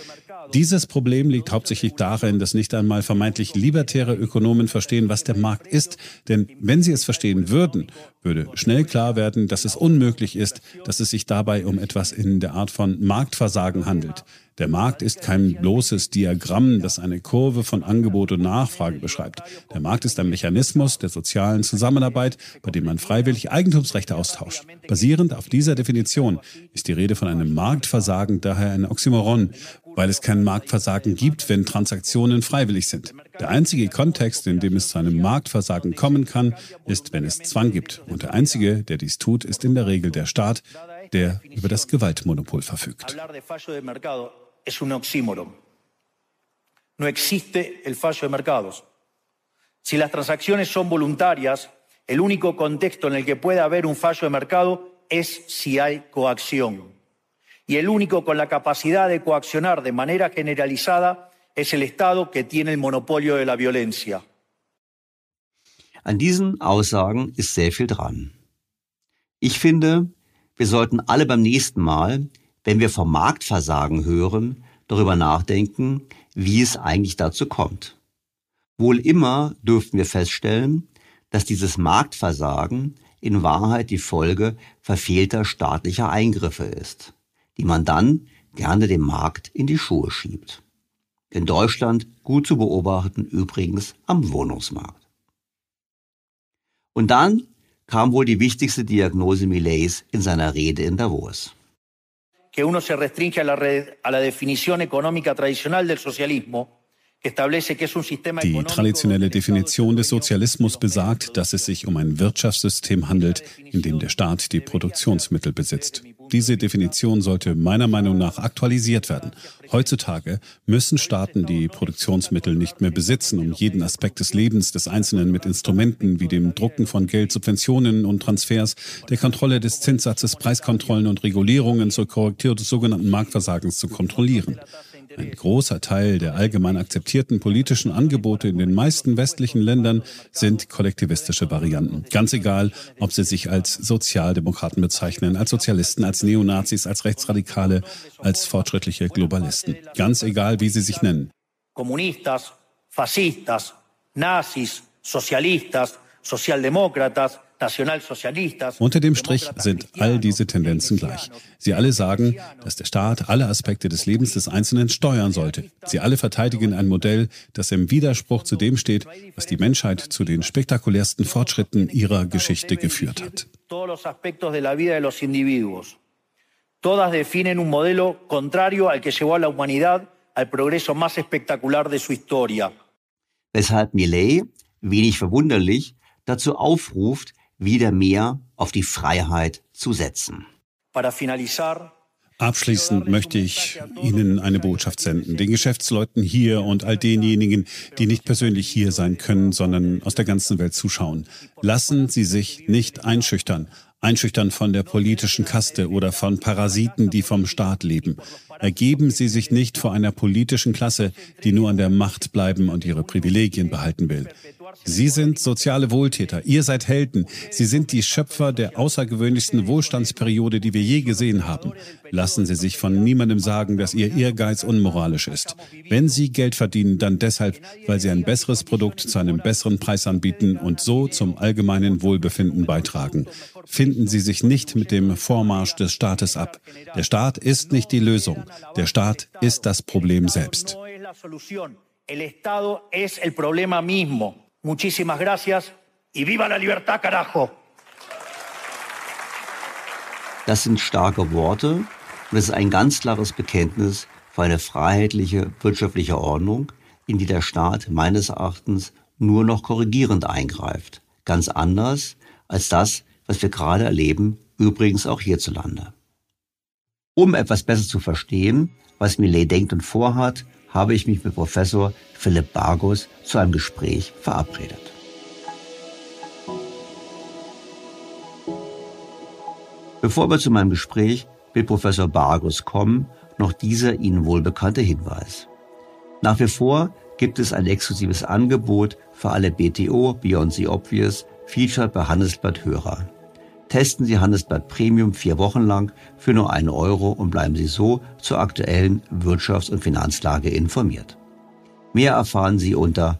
Dieses Problem liegt hauptsächlich darin, dass nicht einmal vermeintlich libertäre Ökonomen verstehen, was der Markt ist. Denn wenn sie es verstehen würden, würde schnell klar werden, dass es unmöglich ist, dass es sich dabei um etwas in der Art von Marktversagen handelt. Der Markt ist kein bloßes Diagramm, das eine Kurve von Angebot und Nachfrage beschreibt. Der Markt ist ein Mechanismus der sozialen Zusammenarbeit, bei dem man freiwillig Eigentumsrechte austauscht. Basierend auf dieser Definition ist die Rede von einem Marktversagen daher ein Oxymoron, weil es kein Marktversagen gibt, wenn Transaktionen freiwillig sind. Der einzige Kontext, in dem es zu einem Marktversagen kommen kann, ist, wenn es Zwang gibt. Und der einzige, der dies tut, ist in der Regel der Staat, der über das Gewaltmonopol verfügt. Es un oxímoron. No existe el fallo de mercados. Si las transacciones son voluntarias, el único contexto en el que puede haber un fallo de mercado es si hay coacción. Y el único con la capacidad de coaccionar de manera generalizada es el Estado que tiene el monopolio de la violencia. An diesen Aussagen ist sehr viel dran. Ich finde, wir sollten alle beim nächsten Mal, wenn wir vom Marktversagen hören, darüber nachdenken, wie es eigentlich dazu kommt. Wohl immer dürften wir feststellen, dass dieses Marktversagen in Wahrheit die Folge verfehlter staatlicher Eingriffe ist, die man dann gerne dem Markt in die Schuhe schiebt. In Deutschland gut zu beobachten übrigens am Wohnungsmarkt. Und dann kam wohl die wichtigste Diagnose Mileis in seiner Rede in Davos. Que uno se restringe a la definición económica tradicional del socialismo Die traditionelle Definition des Sozialismus besagt, dass es sich um ein Wirtschaftssystem handelt, in dem der Staat die Produktionsmittel besitzt. Diese Definition sollte meiner Meinung nach aktualisiert werden. Heutzutage müssen Staaten die Produktionsmittel nicht mehr besitzen, um jeden Aspekt des Lebens des Einzelnen mit Instrumenten wie dem Drucken von Geld, Subventionen und Transfers, der Kontrolle des Zinssatzes, Preiskontrollen und Regulierungen zur Korrektur des sogenannten Marktversagens zu kontrollieren. Ein großer Teil der allgemein akzeptierten politischen Angebote in den meisten westlichen Ländern sind kollektivistische Varianten. Ganz egal, ob sie sich als Sozialdemokraten bezeichnen, als Sozialisten, als Neonazis, als Rechtsradikale, als fortschrittliche Globalisten. Ganz egal, wie sie sich nennen. Kommunistas, Fascistas, Nazis, Sozialistas, Sozialdemokratas, Nationalsozialistas. Unter dem Strich sind all diese Tendenzen gleich. Sie alle sagen, dass der Staat alle Aspekte des Lebens des Einzelnen steuern sollte. Sie alle verteidigen ein Modell, das im Widerspruch zu dem steht, was die Menschheit zu den spektakulärsten Fortschritten ihrer Geschichte geführt hat. Todas definen un modelo contrario al que llevó a la humanidad al progreso más espectacular de su historia. Weshalb Milei, wenig verwunderlich, dazu aufruft, wieder mehr auf die Freiheit zu setzen. Abschließend möchte ich Ihnen eine Botschaft senden, den Geschäftsleuten hier und all denjenigen, die nicht persönlich hier sein können, sondern aus der ganzen Welt zuschauen. Lassen Sie sich nicht einschüchtern von der politischen Kaste oder von Parasiten, die vom Staat leben. Ergeben Sie sich nicht vor einer politischen Klasse, die nur an der Macht bleiben und ihre Privilegien behalten will. Sie sind soziale Wohltäter, ihr seid Helden. Sie sind die Schöpfer der außergewöhnlichsten Wohlstandsperiode, die wir je gesehen haben. Lassen Sie sich von niemandem sagen, dass Ihr Ehrgeiz unmoralisch ist. Wenn Sie Geld verdienen, dann deshalb, weil Sie ein besseres Produkt zu einem besseren Preis anbieten und so zum allgemeinen Wohlbefinden beitragen. Finden Sie sich nicht mit dem Vormarsch des Staates ab. Der Staat ist nicht die Lösung. Der Staat ist das Problem selbst. El Estado es el problema mismo. Muchísimas gracias y viva la libertad, carajo. Das sind starke Worte und es ist ein ganz klares Bekenntnis für eine freiheitliche wirtschaftliche Ordnung, in die der Staat meines Erachtens nur noch korrigierend eingreift. Ganz anders als das, was wir gerade erleben, übrigens auch hierzulande. Um etwas besser zu verstehen, was Milei denkt und vorhat, habe ich mich mit Professor Philipp Bargus zu einem Gespräch verabredet. Bevor wir zu meinem Gespräch mit Professor Bargus kommen, noch dieser Ihnen wohlbekannte Hinweis. Nach wie vor gibt es ein exklusives Angebot für alle BTO Beyond the Obvious Featured bei Handelsblatt Hörer. Testen Sie Handelsblatt Premium 4 Wochen lang für nur 1 Euro und bleiben Sie so zur aktuellen Wirtschafts- und Finanzlage informiert. Mehr erfahren Sie unter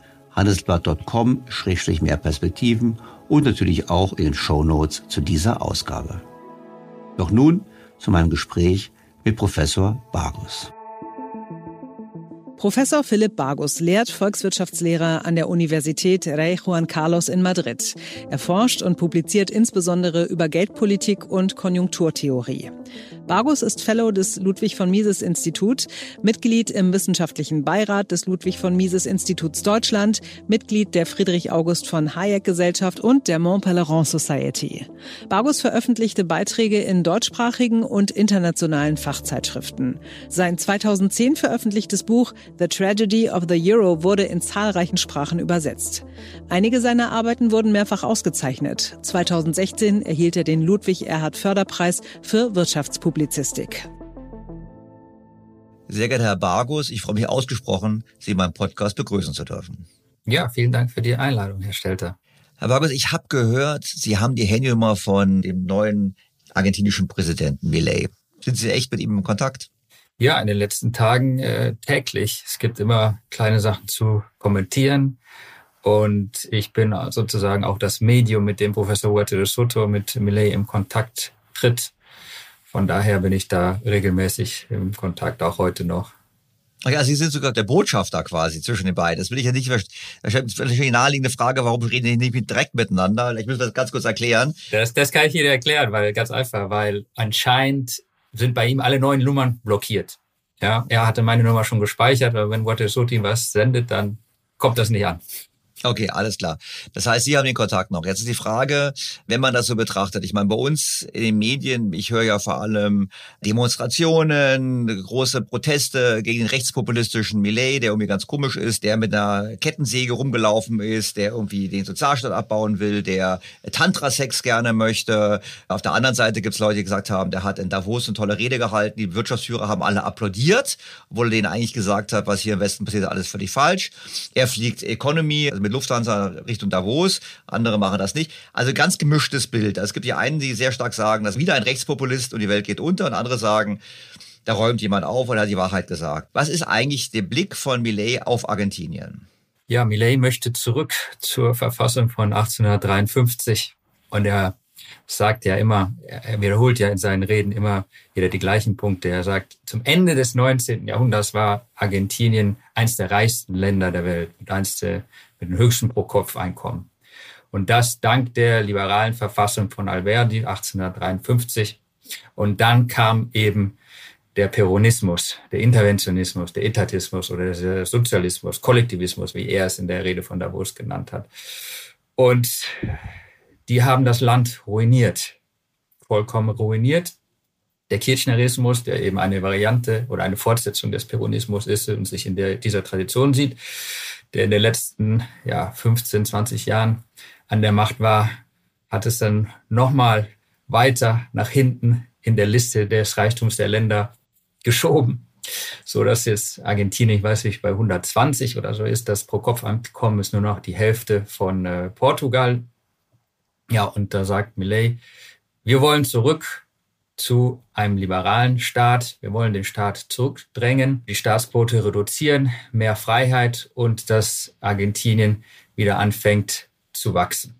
handelsblatt.com/mehrperspektiven und natürlich auch in den Shownotes zu dieser Ausgabe. Doch nun zu meinem Gespräch mit Professor Bargus. Professor Philipp Bargus lehrt Volkswirtschaftslehre an der Universität Rey Juan Carlos in Madrid. Er forscht und publiziert insbesondere über Geldpolitik und Konjunkturtheorie. Bargus ist Fellow des Ludwig von Mises Institut, Mitglied im wissenschaftlichen Beirat des Ludwig von Mises Instituts Deutschland, Mitglied der Friedrich August von Hayek Gesellschaft und der Mont Pelerin Society. Bargus veröffentlichte Beiträge in deutschsprachigen und internationalen Fachzeitschriften. Sein 2010 veröffentlichtes Buch The Tragedy of the Euro wurde in zahlreichen Sprachen übersetzt. Einige seiner Arbeiten wurden mehrfach ausgezeichnet. 2016 erhielt er den Ludwig-Erhard-Förderpreis für Wirtschaftspublizistik. Sehr geehrter Herr Bargus, ich freue mich ausgesprochen, Sie in meinem Podcast begrüßen zu dürfen. Ja, vielen Dank für die Einladung, Herr Stelter. Herr Bargus, ich habe gehört, Sie haben die Handynummer von dem neuen argentinischen Präsidenten Milei. Sind Sie echt mit ihm in Kontakt? Ja, in den letzten Tagen täglich. Es gibt immer kleine Sachen zu kommentieren. Und ich bin sozusagen auch das Medium, mit dem Professor Huerta de Soto mit Milei im Kontakt tritt. Von daher bin ich da regelmäßig im Kontakt, auch heute noch. Ja, Sie sind sogar der Botschafter quasi zwischen den beiden. Das will ich ja nicht verstehen. Das ist eine naheliegende Frage, warum reden die nicht direkt miteinander? Ich muss das ganz kurz erklären. Das kann ich Ihnen erklären, weil anscheinend sind bei ihm alle 9 Nummern blockiert. Ja, er hatte meine Nummer schon gespeichert, aber wenn Ouattara was sendet, dann kommt das nicht an. Okay, alles klar. Das heißt, Sie haben den Kontakt noch. Jetzt ist die Frage, wenn man das so betrachtet. Ich meine, bei uns in den Medien, ich höre ja vor allem Demonstrationen, große Proteste gegen den rechtspopulistischen Milei, der irgendwie ganz komisch ist, der mit einer Kettensäge rumgelaufen ist, der irgendwie den Sozialstaat abbauen will, der Tantra-Sex gerne möchte. Auf der anderen Seite gibt es Leute, die gesagt haben, der hat in Davos eine tolle Rede gehalten, die Wirtschaftsführer haben alle applaudiert, obwohl er denen eigentlich gesagt hat, was hier im Westen passiert, alles völlig falsch. Er fliegt Economy, also mit Lufthansa Richtung Davos, andere machen das nicht. Also ganz gemischtes Bild. Es gibt die einen, die sehr stark sagen, dass wieder ein Rechtspopulist und die Welt geht unter, und andere sagen, da räumt jemand auf und hat die Wahrheit gesagt. Was ist eigentlich der Blick von Milei auf Argentinien? Ja, Milei möchte zurück zur Verfassung von 1853 und er sagt ja immer, er wiederholt ja in seinen Reden immer wieder die gleichen Punkte. Er sagt, zum Ende des 19. Jahrhunderts war Argentinien eines der reichsten Länder der Welt und eines mit dem höchsten Pro-Kopf-Einkommen. Und das dank der liberalen Verfassung von Alberdi 1853. Und dann kam eben der Peronismus, der Interventionismus, der Etatismus oder der Sozialismus, Kollektivismus, wie er es in der Rede von Davos genannt hat. Und die haben das Land ruiniert, vollkommen ruiniert. Der Kirchnerismus, der eben eine Variante oder eine Fortsetzung des Peronismus ist und sich in dieser Tradition sieht, der in den letzten 15, 20 Jahren an der Macht war, hat es dann nochmal weiter nach hinten in der Liste des Reichtums der Länder geschoben, so dass jetzt Argentinien, ich weiß nicht, bei 120 oder so ist. Das Pro-Kopf-Einkommen ist nur noch die Hälfte von Portugal. Ja, und da sagt Milei, wir wollen zurück zu einem liberalen Staat. Wir wollen den Staat zurückdrängen, die Staatsquote reduzieren, mehr Freiheit und dass Argentinien wieder anfängt zu wachsen.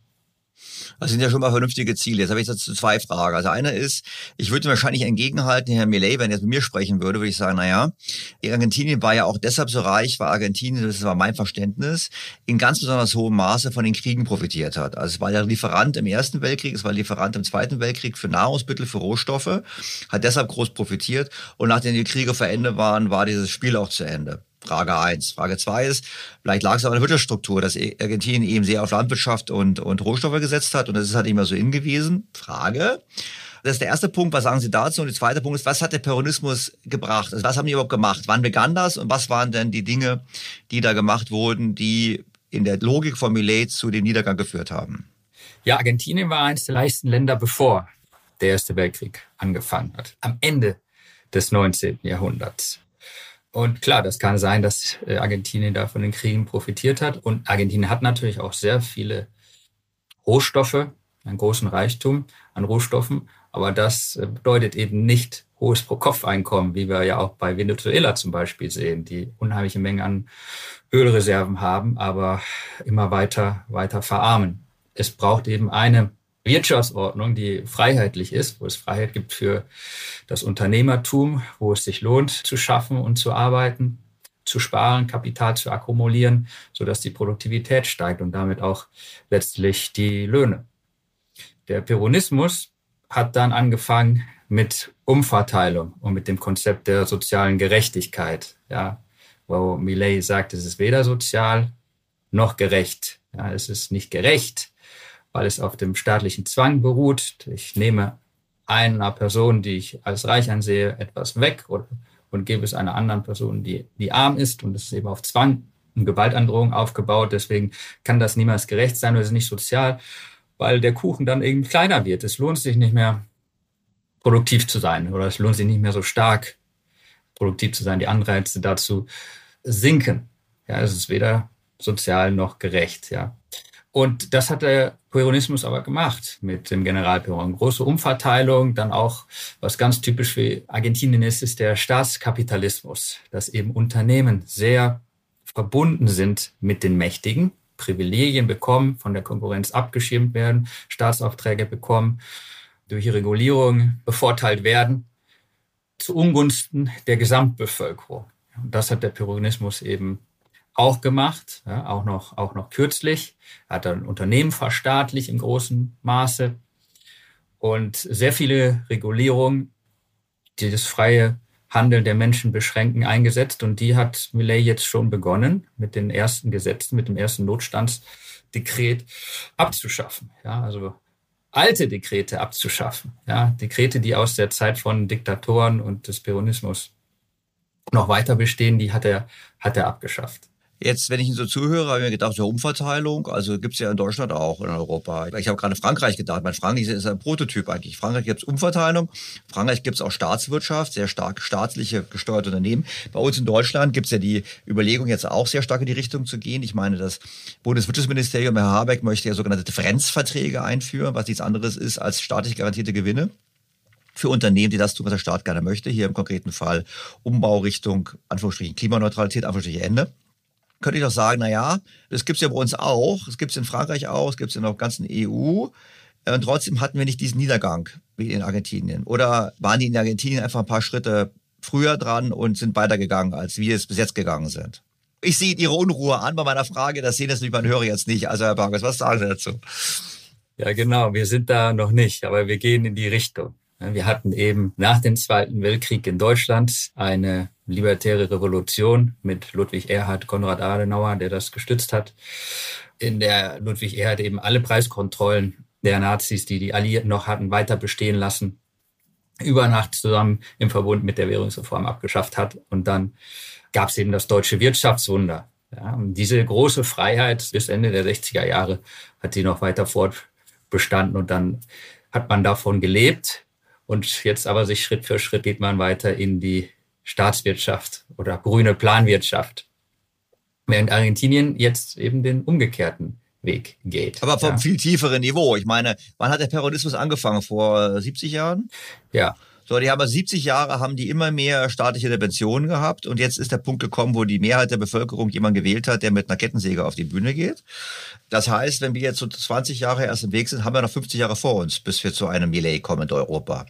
Das sind ja schon mal vernünftige Ziele. Jetzt habe ich dazu zwei Fragen. Also eine ist, ich würde wahrscheinlich entgegenhalten, Herr Milei, wenn er jetzt mit mir sprechen würde ich sagen, Argentinien war ja auch deshalb so reich, weil Argentinien, das war mein Verständnis, in ganz besonders hohem Maße von den Kriegen profitiert hat. Also es war ja Lieferant im Ersten Weltkrieg, es war Lieferant im Zweiten Weltkrieg für Nahrungsmittel, für Rohstoffe, hat deshalb groß profitiert und nachdem die Kriege vor Ende waren, war dieses Spiel auch zu Ende. Frage 1. Frage 2 ist, vielleicht lag es auch an der Wirtschaftsstruktur, dass Argentinien eben sehr auf Landwirtschaft und Rohstoffe gesetzt hat und das ist halt nicht mehr so gewesen. Frage. Das ist der erste Punkt. Was sagen Sie dazu? Und der zweite Punkt ist, was hat der Peronismus gebracht? Also was haben die überhaupt gemacht? Wann begann das? Und was waren denn die Dinge, die da gemacht wurden, die in der Logik von Milei zu dem Niedergang geführt haben? Ja, Argentinien war eines der reichsten Länder, bevor der Erste Weltkrieg angefangen hat. Am Ende des 19. Jahrhunderts. Und klar, das kann sein, dass Argentinien da von den Kriegen profitiert hat. Und Argentinien hat natürlich auch sehr viele Rohstoffe, einen großen Reichtum an Rohstoffen. Aber das bedeutet eben nicht hohes Pro-Kopf-Einkommen, wie wir ja auch bei Venezuela zum Beispiel sehen, die unheimliche Mengen an Ölreserven haben, aber immer weiter verarmen. Es braucht eben eine Wirtschaftsordnung, die freiheitlich ist, wo es Freiheit gibt für das Unternehmertum, wo es sich lohnt zu schaffen und zu arbeiten, zu sparen, Kapital zu akkumulieren, sodass die Produktivität steigt und damit auch letztlich die Löhne. Der Peronismus hat dann angefangen mit Umverteilung und mit dem Konzept der sozialen Gerechtigkeit, ja, wo Milei sagt, es ist weder sozial noch gerecht. Ja, es ist nicht gerecht, weil es auf dem staatlichen Zwang beruht. Ich nehme einer Person, die ich als reich ansehe, etwas weg und gebe es einer anderen Person, die arm ist. Und es ist eben auf Zwang und Gewaltandrohung aufgebaut. Deswegen kann das niemals gerecht sein oder es ist nicht sozial, weil der Kuchen dann eben kleiner wird. Es lohnt sich nicht mehr, produktiv zu sein oder es lohnt sich nicht mehr so stark, produktiv zu sein. Die Anreize dazu sinken. Ja, es ist weder sozial noch gerecht, ja. Und das hat der Peronismus aber gemacht mit dem General Perón. Große Umverteilung, dann auch, was ganz typisch für Argentinien ist der Staatskapitalismus, dass eben Unternehmen sehr verbunden sind mit den Mächtigen, Privilegien bekommen, von der Konkurrenz abgeschirmt werden, Staatsaufträge bekommen, durch Regulierung bevorteilt werden, zu Ungunsten der Gesamtbevölkerung. Und das hat der Peronismus eben auch gemacht, ja, auch noch kürzlich. Er hat dann Unternehmen verstaatlicht im großen Maße und sehr viele Regulierungen, die das freie Handel der Menschen beschränken, eingesetzt. Und die hat Milei jetzt schon begonnen, mit den ersten Gesetzen, mit dem ersten Notstandsdekret abzuschaffen. Ja, also alte Dekrete abzuschaffen. Ja, Dekrete, die aus der Zeit von Diktatoren und des Peronismus noch weiter bestehen, die hat er abgeschafft. Jetzt, wenn ich Ihnen so zuhöre, habe ich mir gedacht, so Umverteilung, also gibt's ja in Deutschland auch, in Europa. Ich habe gerade Frankreich gedacht, Frankreich ist ein Prototyp eigentlich. In Frankreich gibt's Umverteilung, in Frankreich gibt's auch Staatswirtschaft, sehr stark staatliche gesteuerte Unternehmen. Bei uns in Deutschland gibt's ja die Überlegung, jetzt auch sehr stark in die Richtung zu gehen. Ich meine, das Bundeswirtschaftsministerium, Herr Habeck, möchte ja sogenannte Differenzverträge einführen, was nichts anderes ist als staatlich garantierte Gewinne für Unternehmen, die das tun, was der Staat gerne möchte. Hier im konkreten Fall Umbau Richtung, Anführungsstrichen, Klimaneutralität, Anführungsstrichen, Ende. Könnte ich doch sagen, na ja, das gibt's ja bei uns auch, das gibt's in Frankreich auch, das gibt's in der ganzen EU. Und trotzdem hatten wir nicht diesen Niedergang wie in Argentinien. Oder waren die in Argentinien einfach ein paar Schritte früher dran und sind weitergegangen, als wir es bis jetzt gegangen sind? Ich sehe Ihre Unruhe an bei meiner Frage, das sehen das natürlich meine Hörer jetzt nicht. Also Herr Bargers, was sagen Sie dazu? Ja, genau, wir sind da noch nicht, aber wir gehen in die Richtung. Wir hatten eben nach dem Zweiten Weltkrieg in Deutschland eine libertäre Revolution mit Ludwig Erhard, Konrad Adenauer, der das gestützt hat, in der Ludwig Erhard eben alle Preiskontrollen der Nazis, die Alliierten noch hatten, weiter bestehen lassen, über Nacht zusammen im Verbund mit der Währungsreform abgeschafft hat. Und dann gab es eben das deutsche Wirtschaftswunder. Ja, und diese große Freiheit bis Ende der 60er Jahre hat die noch weiter fortbestanden und dann hat man davon gelebt. Und jetzt aber sich Schritt für Schritt geht man weiter in die Staatswirtschaft oder grüne Planwirtschaft. Während Argentinien jetzt eben den umgekehrten Weg geht. Aber vom viel tieferen Niveau. Ich meine, wann hat der Peronismus angefangen? Vor 70 Jahren? Ja. So, die haben 70 Jahre, haben die immer mehr staatliche Interventionen gehabt und jetzt ist der Punkt gekommen, wo die Mehrheit der Bevölkerung jemanden gewählt hat, der mit einer Kettensäge auf die Bühne geht. Das heißt, wenn wir jetzt so 20 Jahre erst im Weg sind, haben wir noch 50 Jahre vor uns, bis wir zu einem Milei kommen in Europa.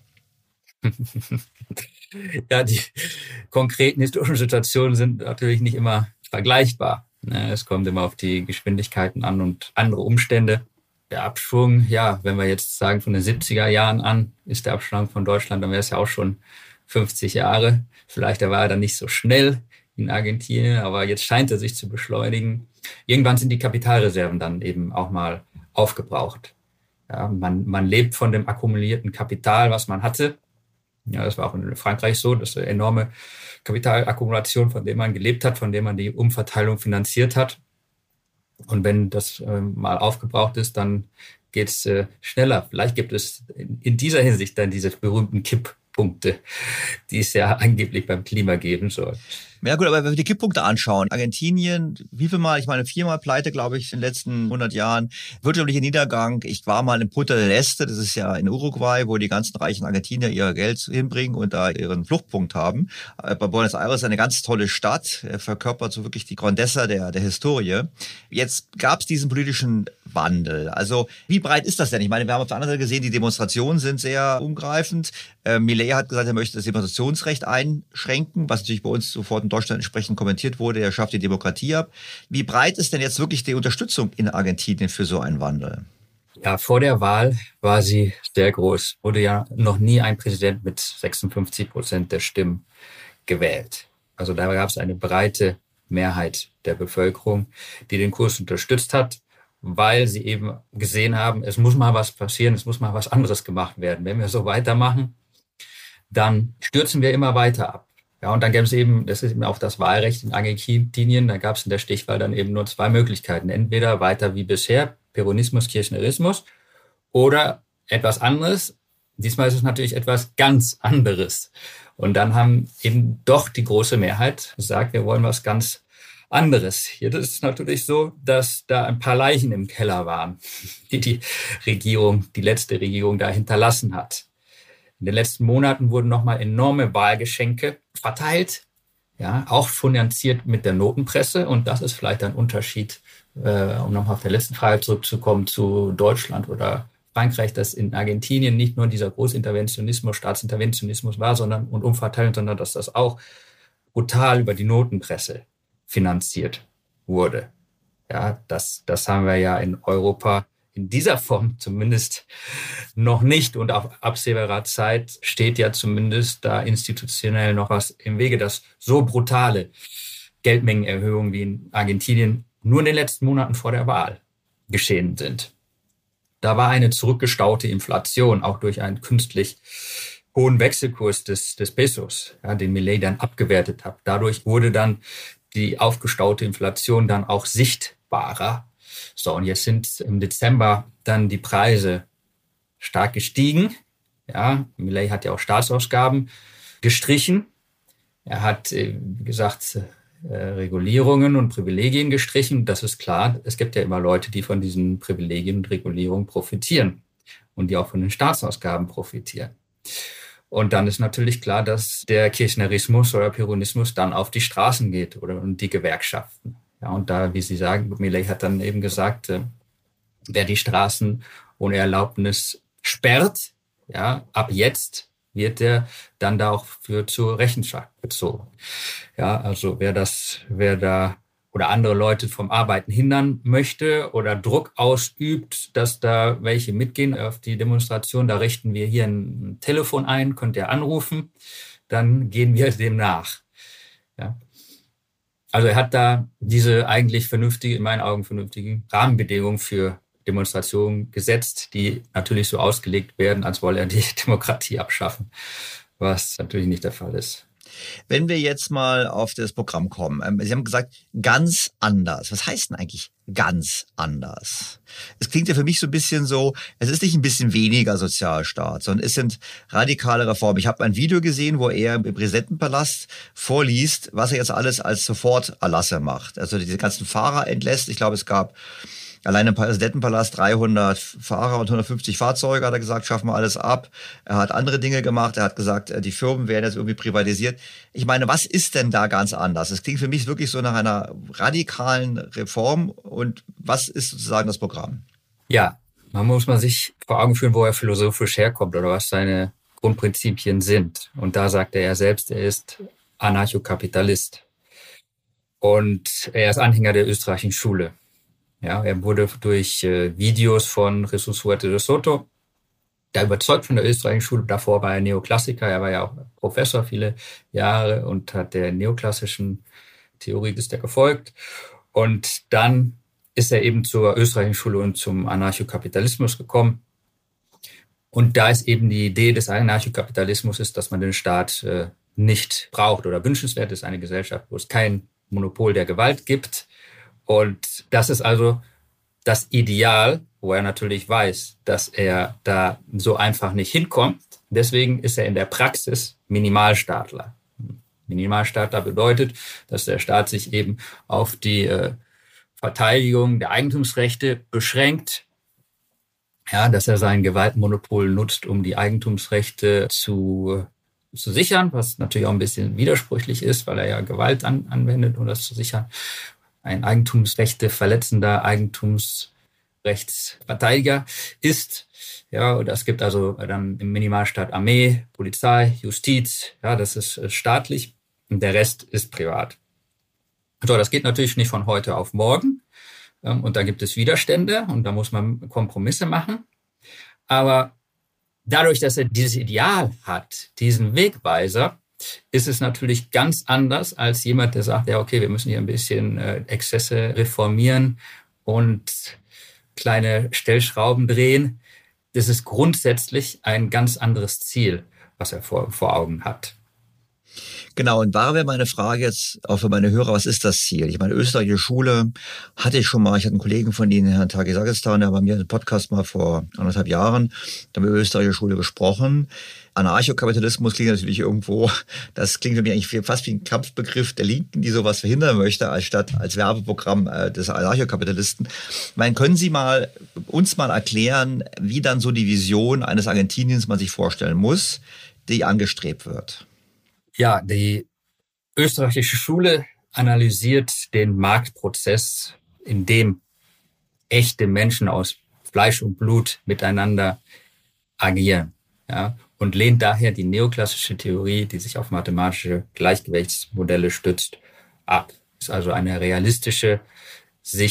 Ja, die konkreten historischen Situationen sind natürlich nicht immer vergleichbar. Es kommt immer auf die Geschwindigkeiten an und andere Umstände. Der Abschwung, ja, wenn wir jetzt sagen von den 70er Jahren an, ist der Abschwung von Deutschland, dann wäre es ja auch schon 50 Jahre. Vielleicht war er dann nicht so schnell in Argentinien, aber jetzt scheint er sich zu beschleunigen. Irgendwann sind die Kapitalreserven dann eben auch mal aufgebraucht. Ja, man lebt von dem akkumulierten Kapital, was man hatte. Ja, das war auch in Frankreich so, das ist eine enorme Kapitalakkumulation, von der man gelebt hat, von der man die Umverteilung finanziert hat. Und wenn das mal aufgebraucht ist, dann geht's schneller. Vielleicht gibt es in dieser Hinsicht dann diese berühmten Kipppunkte, die es ja angeblich beim Klima geben soll. Ja gut, aber wenn wir die Kipppunkte anschauen, Argentinien, wie viel Mal, ich meine 4-mal Pleite, glaube ich, in den letzten 100 Jahren, wirtschaftlicher Niedergang. Ich war mal in Punta del Este, das ist ja in Uruguay, wo die ganzen reichen Argentinier ihr Geld hinbringen und da ihren Fluchtpunkt haben. Bei Buenos Aires ist eine ganz tolle Stadt, verkörpert so wirklich die Grandezza der Historie. Jetzt gab es diesen politischen Wandel. Also wie breit ist das denn? Ich meine, wir haben auf der anderen Seite gesehen, die Demonstrationen sind sehr umgreifend. Milei hat gesagt, er möchte das Demonstrationsrecht einschränken, was natürlich bei uns sofort in Deutschland entsprechend kommentiert wurde. Er schafft die Demokratie ab. Wie breit ist denn jetzt wirklich die Unterstützung in Argentinien für so einen Wandel? Ja, vor der Wahl war sie sehr groß. Wurde ja noch nie ein Präsident mit 56% der Stimmen gewählt. Also da gab es eine breite Mehrheit der Bevölkerung, die den Kurs unterstützt hat, weil sie eben gesehen haben, es muss mal was passieren, es muss mal was anderes gemacht werden. Wenn wir so weitermachen, dann stürzen wir immer weiter ab. Ja, und dann gäbe es eben, das ist eben auch das Wahlrecht in Argentinien, da gab es in der Stichwahl dann eben nur 2 Möglichkeiten. Entweder weiter wie bisher, Peronismus, Kirchnerismus, oder etwas anderes. Diesmal ist es natürlich etwas ganz anderes. Und dann haben eben doch die große Mehrheit gesagt, wir wollen was ganz anderes. Hier ist es natürlich so, dass da ein paar Leichen im Keller waren, die Regierung, die letzte Regierung da hinterlassen hat. In den letzten Monaten wurden nochmal enorme Wahlgeschenke verteilt, ja, auch finanziert mit der Notenpresse. Und das ist vielleicht ein Unterschied, um nochmal auf der letzten Frage zurückzukommen, zu Deutschland oder Frankreich, dass in Argentinien nicht nur dieser Großinterventionismus, Staatsinterventionismus war, sondern und Umverteilung, sondern dass das auch brutal über die Notenpresse finanziert wurde. Ja, das haben wir ja in Europa in dieser Form zumindest noch nicht. Und auf absehbarer Zeit steht ja zumindest da institutionell noch was im Wege, dass so brutale Geldmengenerhöhungen wie in Argentinien nur in den letzten Monaten vor der Wahl geschehen sind. Da war eine zurückgestaute Inflation, auch durch einen künstlich hohen Wechselkurs des Pesos, ja, den Milei dann abgewertet hat. Dadurch wurde dann die aufgestaute Inflation dann auch sichtbarer. So, und jetzt sind im Dezember dann die Preise stark gestiegen. Ja, Milei hat ja auch Staatsausgaben gestrichen. Er hat, wie gesagt, Regulierungen und Privilegien gestrichen. Das ist klar. Es gibt ja immer Leute, die von diesen Privilegien und Regulierungen profitieren und die auch von den Staatsausgaben profitieren. Und dann ist natürlich klar, dass der Kirchnerismus oder Peronismus dann auf die Straßen geht und die Gewerkschaften. Ja, und da, wie Sie sagen, Milei hat dann eben gesagt, wer die Straßen ohne Erlaubnis sperrt, ja, ab jetzt wird er dann da auch zur Rechenschaft gezogen. Ja, also wer da oder andere Leute vom Arbeiten hindern möchte oder Druck ausübt, dass da welche mitgehen auf die Demonstration, da richten wir hier ein Telefon ein, könnt ihr anrufen, dann gehen wir dem nach. Ja. Also er hat da diese eigentlich in meinen Augen vernünftigen Rahmenbedingungen für Demonstrationen gesetzt, die natürlich so ausgelegt werden, als wolle er die Demokratie abschaffen, was natürlich nicht der Fall ist. Wenn wir jetzt mal auf das Programm kommen, Sie haben gesagt, ganz anders. Was heißt denn eigentlich ganz anders? Es klingt ja für mich so ein bisschen so, es ist nicht ein bisschen weniger Sozialstaat, sondern es sind radikale Reformen. Ich habe ein Video gesehen, wo er im Präsidentenpalast vorliest, was er jetzt alles als Soforterlasse macht. Also diese ganzen Fahrer entlässt. Ich glaube, es gab allein im Präsidentenpalast 300 Fahrer und 150 Fahrzeuge, hat er gesagt, schaffen wir alles ab. Er hat andere Dinge gemacht. Er hat gesagt, die Firmen werden jetzt irgendwie privatisiert. Ich meine, was ist denn da ganz anders? Es klingt für mich wirklich so nach einer radikalen Reform. Und was ist sozusagen das Programm? Ja, man muss sich vor Augen führen, wo er philosophisch herkommt oder was seine Grundprinzipien sind. Und da sagt er ja selbst, er ist Anarchokapitalist. Und er ist Anhänger der österreichischen Schule. Ja, er wurde durch Videos von Jesús Huerta de Soto da überzeugt von der österreichischen Schule. Davor war er Neoklassiker, er war ja auch Professor viele Jahre und hat der neoklassischen Theorie ist er gefolgt. Und dann ist er eben zur österreichischen Schule und zum Anarchokapitalismus gekommen. Und da ist eben die Idee des Anarchokapitalismus ist, dass man den Staat nicht braucht oder wünschenswert ist, eine Gesellschaft, wo es kein Monopol der Gewalt gibt. Und das ist also das Ideal, wo er natürlich weiß, dass er da so einfach nicht hinkommt. Deswegen ist er in der Praxis Minimalstaatler. Minimalstaatler bedeutet, dass der Staat sich eben auf die Verteidigung der Eigentumsrechte beschränkt. Ja, dass er sein Gewaltmonopol nutzt, um die Eigentumsrechte zu sichern, was natürlich auch ein bisschen widersprüchlich ist, weil er ja Gewalt anwendet, um das zu sichern. Ein Eigentumsrechte verletzender Eigentumsrechtsverteidiger ist. Ja, und es gibt also dann im Minimalstaat Armee, Polizei, Justiz. Ja, das ist staatlich und der Rest ist privat. So, das geht natürlich nicht von heute auf morgen. Und da gibt es Widerstände und da muss man Kompromisse machen. Aber dadurch, dass er dieses Ideal hat, diesen Wegweiser, ist es natürlich ganz anders als jemand, der sagt, ja okay, wir müssen hier ein bisschen Exzesse reformieren und kleine Stellschrauben drehen. Das ist grundsätzlich ein ganz anderes Ziel, was er vor Augen hat. Genau, und da wäre meine Frage jetzt auch für meine Hörer, was ist das Ziel? Ich meine, österreichische Schule hatte ich schon mal, ich hatte einen Kollegen von Ihnen, Herrn Tagisagistan, der bei mir einen Podcast mal vor 1,5 Jahren, da haben wir über österreichische Schule gesprochen. Anarchokapitalismus klingt natürlich irgendwo, das klingt für mich eigentlich fast wie ein Kampfbegriff der Linken, die sowas verhindern möchte, als Werbeprogramm des Anarchokapitalisten. Ich meine, können Sie uns mal erklären, wie dann so die Vision eines Argentiniens man sich vorstellen muss, die angestrebt wird? Ja, die österreichische Schule analysiert den Marktprozess, in dem echte Menschen aus Fleisch und Blut miteinander agieren, ja, und lehnt daher die neoklassische Theorie, die sich auf mathematische Gleichgewichtsmodelle stützt, ab. Ist also eine realistische Sicht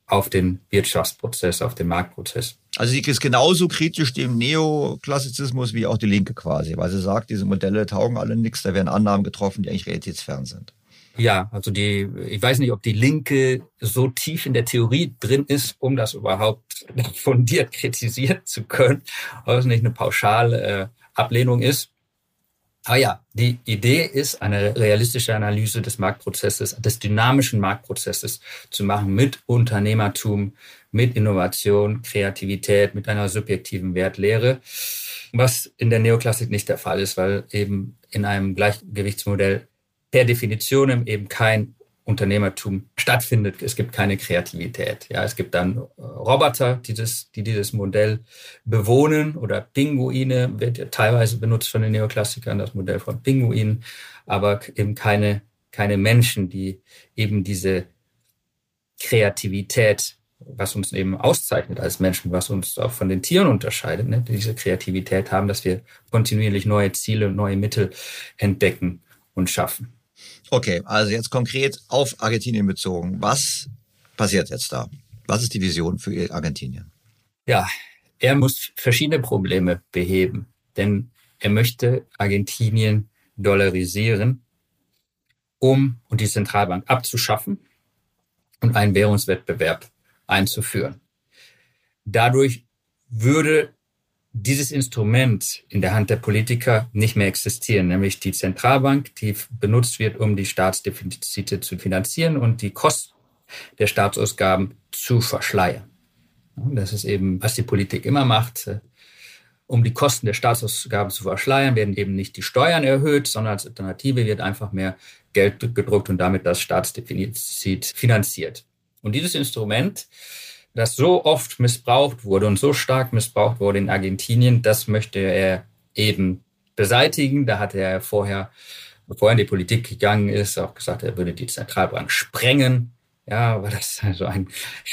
auf den Wirtschaftsprozess, auf den Marktprozess. Also sie ist genauso kritisch dem Neoklassizismus wie auch die Linke quasi, weil sie sagt, diese Modelle taugen alle nichts, da werden Annahmen getroffen, die eigentlich realitätsfern sind. Ja, also ich weiß nicht, ob die Linke so tief in der Theorie drin ist, um das überhaupt fundiert kritisieren zu können, ob es nicht eine pauschale Ablehnung ist. Aber ja, die Idee ist, eine realistische Analyse des Marktprozesses, des dynamischen Marktprozesses zu machen mit Unternehmertum, mit Innovation, Kreativität, mit einer subjektiven Wertlehre, was in der Neoklassik nicht der Fall ist, weil eben in einem Gleichgewichtsmodell per Definition eben kein Unternehmertum stattfindet. Es gibt keine Kreativität. Ja, es gibt dann Roboter, die dieses Modell bewohnen, oder Pinguine, wird ja teilweise benutzt von den Neoklassikern, das Modell von Pinguinen, aber eben keine Menschen, die eben diese Kreativität, was uns eben auszeichnet als Menschen, was uns auch von den Tieren unterscheidet, ne, diese Kreativität haben, dass wir kontinuierlich neue Ziele und neue Mittel entdecken und schaffen. Okay, also jetzt konkret auf Argentinien bezogen. Was passiert jetzt da? Was ist die Vision für Argentinien? Ja, er muss verschiedene Probleme beheben, denn er möchte Argentinien dollarisieren, und die Zentralbank abzuschaffen und einen Währungswettbewerb einzuführen. Dadurch würde dieses Instrument in der Hand der Politiker nicht mehr existieren, nämlich die Zentralbank, die benutzt wird, um die Staatsdefizite zu finanzieren und die Kosten der Staatsausgaben zu verschleiern. Das ist eben, was die Politik immer macht. Um die Kosten der Staatsausgaben zu verschleiern, werden eben nicht die Steuern erhöht, sondern als Alternative wird einfach mehr Geld gedruckt und damit das Staatsdefizit finanziert. Und dieses Instrument, das so oft missbraucht wurde und so stark missbraucht wurde in Argentinien, das möchte er eben beseitigen. Da hat er vorher, bevor er in die Politik gegangen ist, auch gesagt, er würde die Zentralbank sprengen. Ja, weil das so ein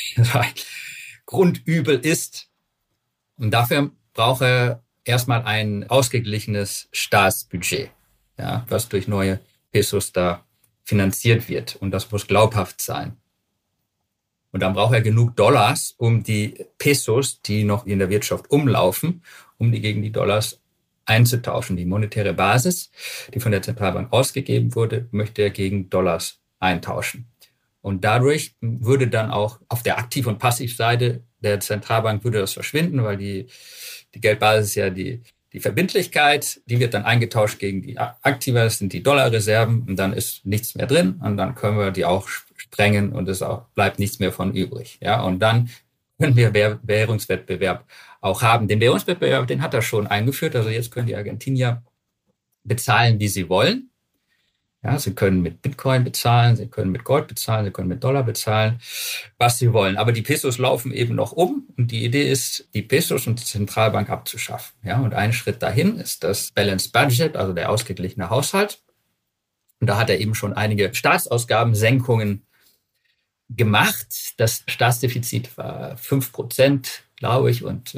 Grundübel ist. Und dafür braucht er erstmal ein ausgeglichenes Staatsbudget, ja, was durch neue Pesos da finanziert wird. Und das muss glaubhaft sein. Und dann braucht er genug Dollars, um die Pesos, die noch in der Wirtschaft umlaufen, um die gegen die Dollars einzutauschen. Die monetäre Basis, die von der Zentralbank ausgegeben wurde, möchte er gegen Dollars eintauschen. Und dadurch würde dann auch auf der Aktiv- und Passivseite der Zentralbank würde das verschwinden, weil die Geldbasis ja die Verbindlichkeit, die wird dann eingetauscht gegen die Aktiva, das sind die Dollarreserven, und dann ist nichts mehr drin und dann können wir die auch sprengen und es bleibt nichts mehr von übrig. Ja, und dann können wir Währungswettbewerb auch haben. Den Währungswettbewerb, den hat er schon eingeführt. Also jetzt können die Argentinier bezahlen, wie sie wollen. Ja, sie können mit Bitcoin bezahlen, sie können mit Gold bezahlen, sie können mit Dollar bezahlen, was sie wollen. Aber die Pesos laufen eben noch um und die Idee ist, die Pesos und die Zentralbank abzuschaffen. Ja, und ein Schritt dahin ist das Balanced Budget, also der ausgeglichene Haushalt. Und da hat er eben schon einige Staatsausgabensenkungen gemacht. Das Staatsdefizit war 5%, glaube ich, und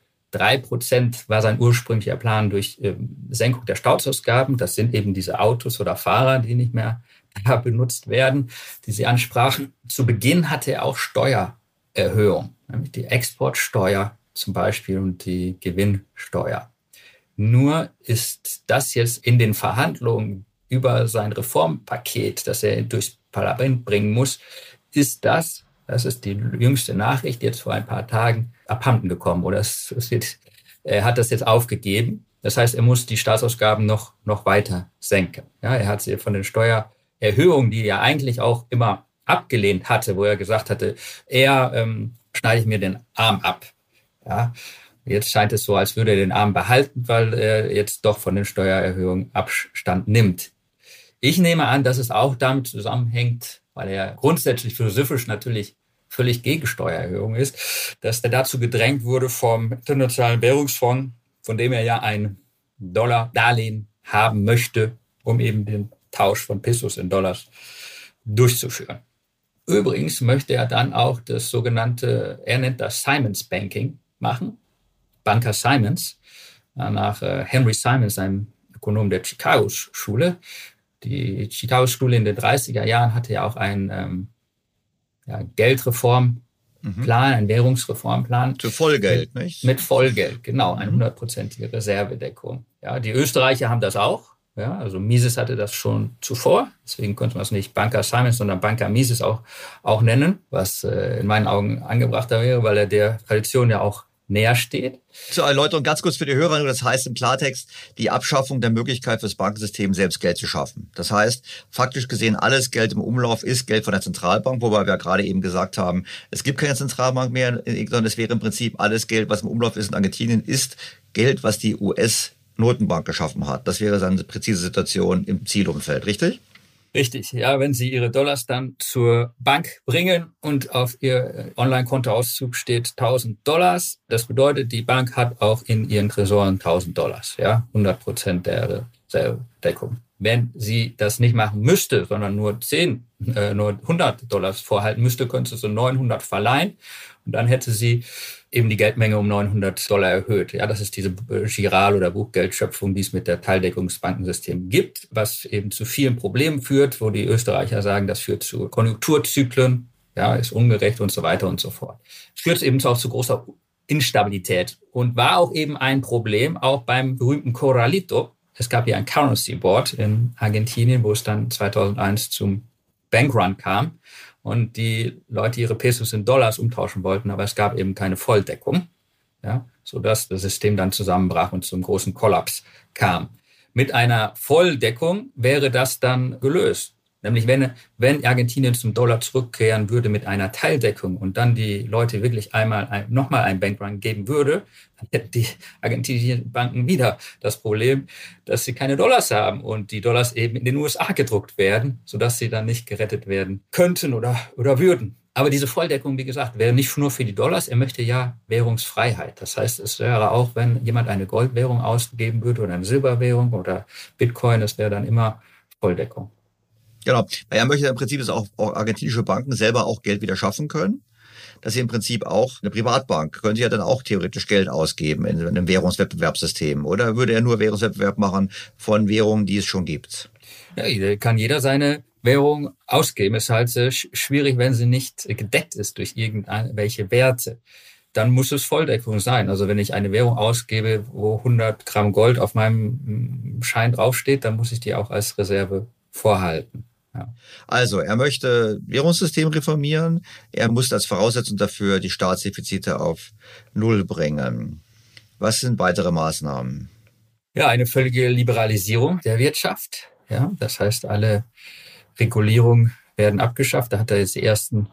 3% war sein ursprünglicher Plan durch Senkung der Staatsausgaben. Das sind eben diese Autos oder Fahrer, die nicht mehr benutzt werden, die Sie ansprachen. Zu Beginn hatte er auch Steuererhöhung, nämlich die Exportsteuer zum Beispiel und die Gewinnsteuer. Nur ist das jetzt in den Verhandlungen über sein Reformpaket, das er durchs Parlament bringen muss, das ist die jüngste Nachricht, jetzt vor ein paar Tagen abhanden gekommen. Oder er hat das jetzt aufgegeben. Das heißt, er muss die Staatsausgaben noch weiter senken. Ja, er hat sie von den Steuererhöhungen, die er eigentlich auch immer abgelehnt hatte, wo er gesagt hatte, eher schneide ich mir den Arm ab. Ja, jetzt scheint es so, als würde er den Arm behalten, weil er jetzt doch von den Steuererhöhungen Abstand nimmt. Ich nehme an, dass es auch damit zusammenhängt, weil er grundsätzlich philosophisch natürlich völlig gegen Steuererhöhung ist, dass er dazu gedrängt wurde vom Internationalen Währungsfonds, von dem er ja ein Dollar-Darlehen haben möchte, um eben den Tausch von Pesos in Dollars durchzuführen. Übrigens möchte er dann auch das sogenannte, er nennt das Simons Banking machen, Banker Simons, nach Henry Simons, einem Ökonom der Chicago-Schule. Die Chicago-Schule in den 30er Jahren hatte ja auch eine Geldreform Plan, ein Währungsreformplan. Zu Vollgeld, nicht? Mit Vollgeld, genau, eine 100%ige Reservedeckung. Ja, die Österreicher haben das auch. Ja, also Mises hatte das schon zuvor. Deswegen konnte man es nicht Banker Simons, sondern Banker Mises auch nennen, was in meinen Augen angebrachter wäre, weil er der Tradition ja auch näher steht. Zur Erläuterung ganz kurz für die Hörer, das heißt im Klartext die Abschaffung der Möglichkeit fürs Bankensystem selbst Geld zu schaffen. Das heißt, faktisch gesehen, alles Geld im Umlauf ist Geld von der Zentralbank, wobei wir ja gerade eben gesagt haben, es gibt keine Zentralbank mehr, sondern es wäre im Prinzip alles Geld, was im Umlauf ist in Argentinien, ist Geld, was die US-Notenbank geschaffen hat. Das wäre dann eine präzise Situation im Zielumfeld, richtig? Richtig, ja, wenn Sie Ihre Dollars dann zur Bank bringen und auf Ihr Online-Kontoauszug steht $1.000, das bedeutet, die Bank hat auch in ihren Tresoren $1.000, ja, 100% der Reservedeckung. Wenn sie das nicht machen müsste, sondern nur $100 vorhalten müsste, könnte sie so 900 verleihen und dann hätte sie eben die Geldmenge um $900 erhöht. Ja, das ist diese Giral- oder Buchgeldschöpfung, die es mit der Teildeckungsbankensystem gibt, was eben zu vielen Problemen führt, wo die Österreicher sagen, das führt zu Konjunkturzyklen, ja, ist ungerecht und so weiter und so fort. Es führt eben auch zu großer Instabilität und war auch eben ein Problem, auch beim berühmten Corralito. Es gab ja ein Currency Board in Argentinien, wo es dann 2001 zum Bankrun kam und die Leute ihre Pesos in Dollars umtauschen wollten, aber es gab eben keine Volldeckung, ja, sodass das System dann zusammenbrach und zum großen Kollaps kam. Mit einer Volldeckung wäre das dann gelöst. Nämlich wenn Argentinien zum Dollar zurückkehren würde mit einer Teildeckung und dann die Leute wirklich nochmal einen Bankrun geben würde, dann hätten die argentinischen Banken wieder das Problem, dass sie keine Dollars haben und die Dollars eben in den USA gedruckt werden, sodass sie dann nicht gerettet werden könnten oder würden. Aber diese Volldeckung, wie gesagt, wäre nicht nur für die Dollars, er möchte ja Währungsfreiheit. Das heißt, es wäre auch, wenn jemand eine Goldwährung ausgeben würde oder eine Silberwährung oder Bitcoin, es wäre dann immer Volldeckung. Genau. Er möchte im Prinzip, dass auch argentinische Banken selber auch Geld wieder schaffen können. Dass sie im Prinzip auch, eine Privatbank, können sie ja dann auch theoretisch Geld ausgeben in einem Währungswettbewerbssystem. Oder würde er nur Währungswettbewerb machen von Währungen, die es schon gibt? Ja, kann jeder seine Währung ausgeben. Es ist halt schwierig, wenn sie nicht gedeckt ist durch irgendwelche Werte. Dann muss es Volldeckung sein. Also wenn ich eine Währung ausgebe, wo 100 Gramm Gold auf meinem Schein draufsteht, dann muss ich die auch als Reserve vorhalten. Ja. Also, er möchte Währungssystem reformieren. Er muss als Voraussetzung dafür die Staatsdefizite auf Null bringen. Was sind weitere Maßnahmen? Ja, eine völlige Liberalisierung der Wirtschaft. Ja, das heißt, alle Regulierungen werden abgeschafft. Da hat er jetzt die ersten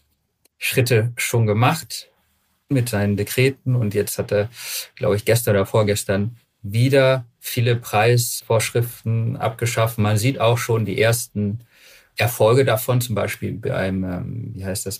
Schritte schon gemacht mit seinen Dekreten. Und jetzt hat er, glaube ich, gestern oder vorgestern wieder viele Preisvorschriften abgeschafft. Man sieht auch schon die ersten Erfolge davon, zum Beispiel beim,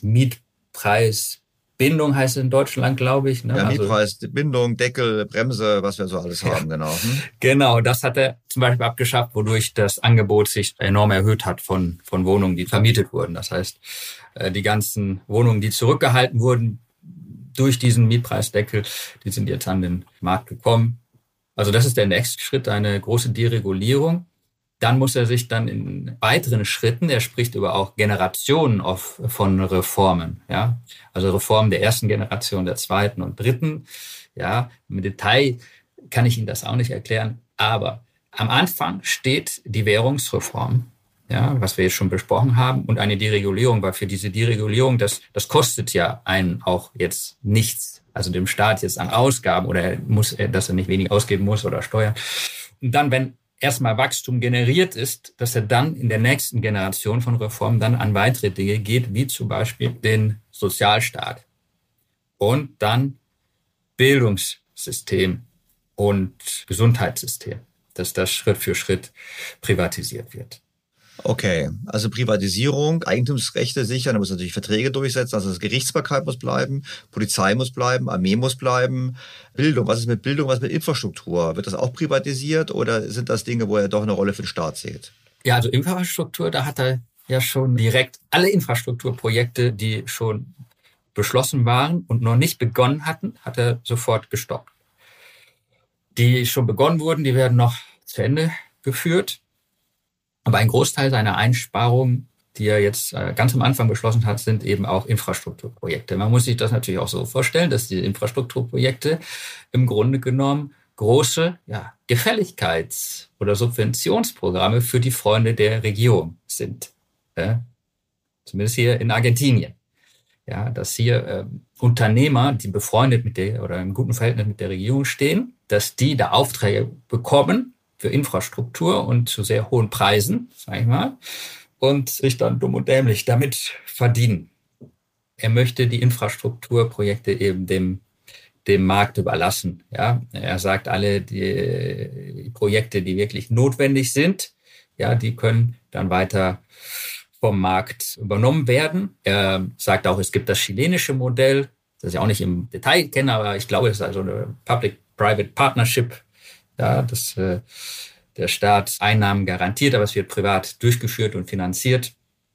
Mietpreisbindung heißt es in Deutschland, glaube ich. Ne? Ja, Mietpreisbindung, Deckel, Bremse, was wir so alles haben, genau. Genau, das hat er zum Beispiel abgeschafft, wodurch das Angebot sich enorm erhöht hat von Wohnungen, die vermietet wurden. Das heißt, die ganzen Wohnungen, die zurückgehalten wurden durch diesen Mietpreisdeckel, die sind jetzt an den Markt gekommen. Also das ist der nächste Schritt, eine große Deregulierung. Dann muss er sich dann in weiteren Schritten, er spricht über auch Generationen von Reformen, ja, also Reformen der ersten Generation, der zweiten und dritten. Ja, im Detail kann ich Ihnen das auch nicht erklären, aber am Anfang steht die Währungsreform, ja, was wir jetzt schon besprochen haben, und eine Deregulierung, weil für diese Deregulierung, das kostet ja einen auch jetzt nichts, also dem Staat jetzt an Ausgaben oder dass er nicht wenig ausgeben muss oder Steuern. Und dann, wenn erstmal Wachstum generiert ist, dass er dann in der nächsten Generation von Reformen dann an weitere Dinge geht, wie zum Beispiel den Sozialstaat und dann Bildungssystem und Gesundheitssystem, dass das Schritt für Schritt privatisiert wird. Okay, also Privatisierung, Eigentumsrechte sichern, da muss natürlich Verträge durchsetzen, also das Gerichtsbarkeit muss bleiben, Polizei muss bleiben, Armee muss bleiben. Bildung, was ist mit Bildung, was ist mit Infrastruktur? Wird das auch privatisiert oder sind das Dinge, wo er doch eine Rolle für den Staat sieht? Ja, also Infrastruktur, da hat er ja schon direkt alle Infrastrukturprojekte, die schon beschlossen waren und noch nicht begonnen hatten, hat er sofort gestoppt. Die schon begonnen wurden, die werden noch zu Ende geführt. Aber ein Großteil seiner Einsparungen die er jetzt ganz am Anfang beschlossen hat, sind eben auch Infrastrukturprojekte. Man muss sich das natürlich auch so vorstellen, dass diese Infrastrukturprojekte im Grunde genommen große Gefälligkeits- oder Subventionsprogramme für die Freunde der Region sind. Zumindest hier in Argentinien. Ja, dass hier Unternehmer, die befreundet mit der oder im guten Verhältnis mit der Regierung stehen, dass die da Aufträge bekommen für Infrastruktur und zu sehr hohen Preisen, sag ich mal, und sich dann dumm und dämlich damit verdienen. Er möchte die Infrastrukturprojekte eben dem Markt überlassen. Ja, er sagt, alle die Projekte, die wirklich notwendig sind, ja, die können dann weiter vom Markt übernommen werden. Er sagt auch, es gibt das chilenische Modell, das ich auch nicht im Detail kenne, aber ich glaube, es ist also eine Public-Private Partnership, ja, dass der Staat Einnahmen garantiert, aber es wird privat durchgeführt und finanziert.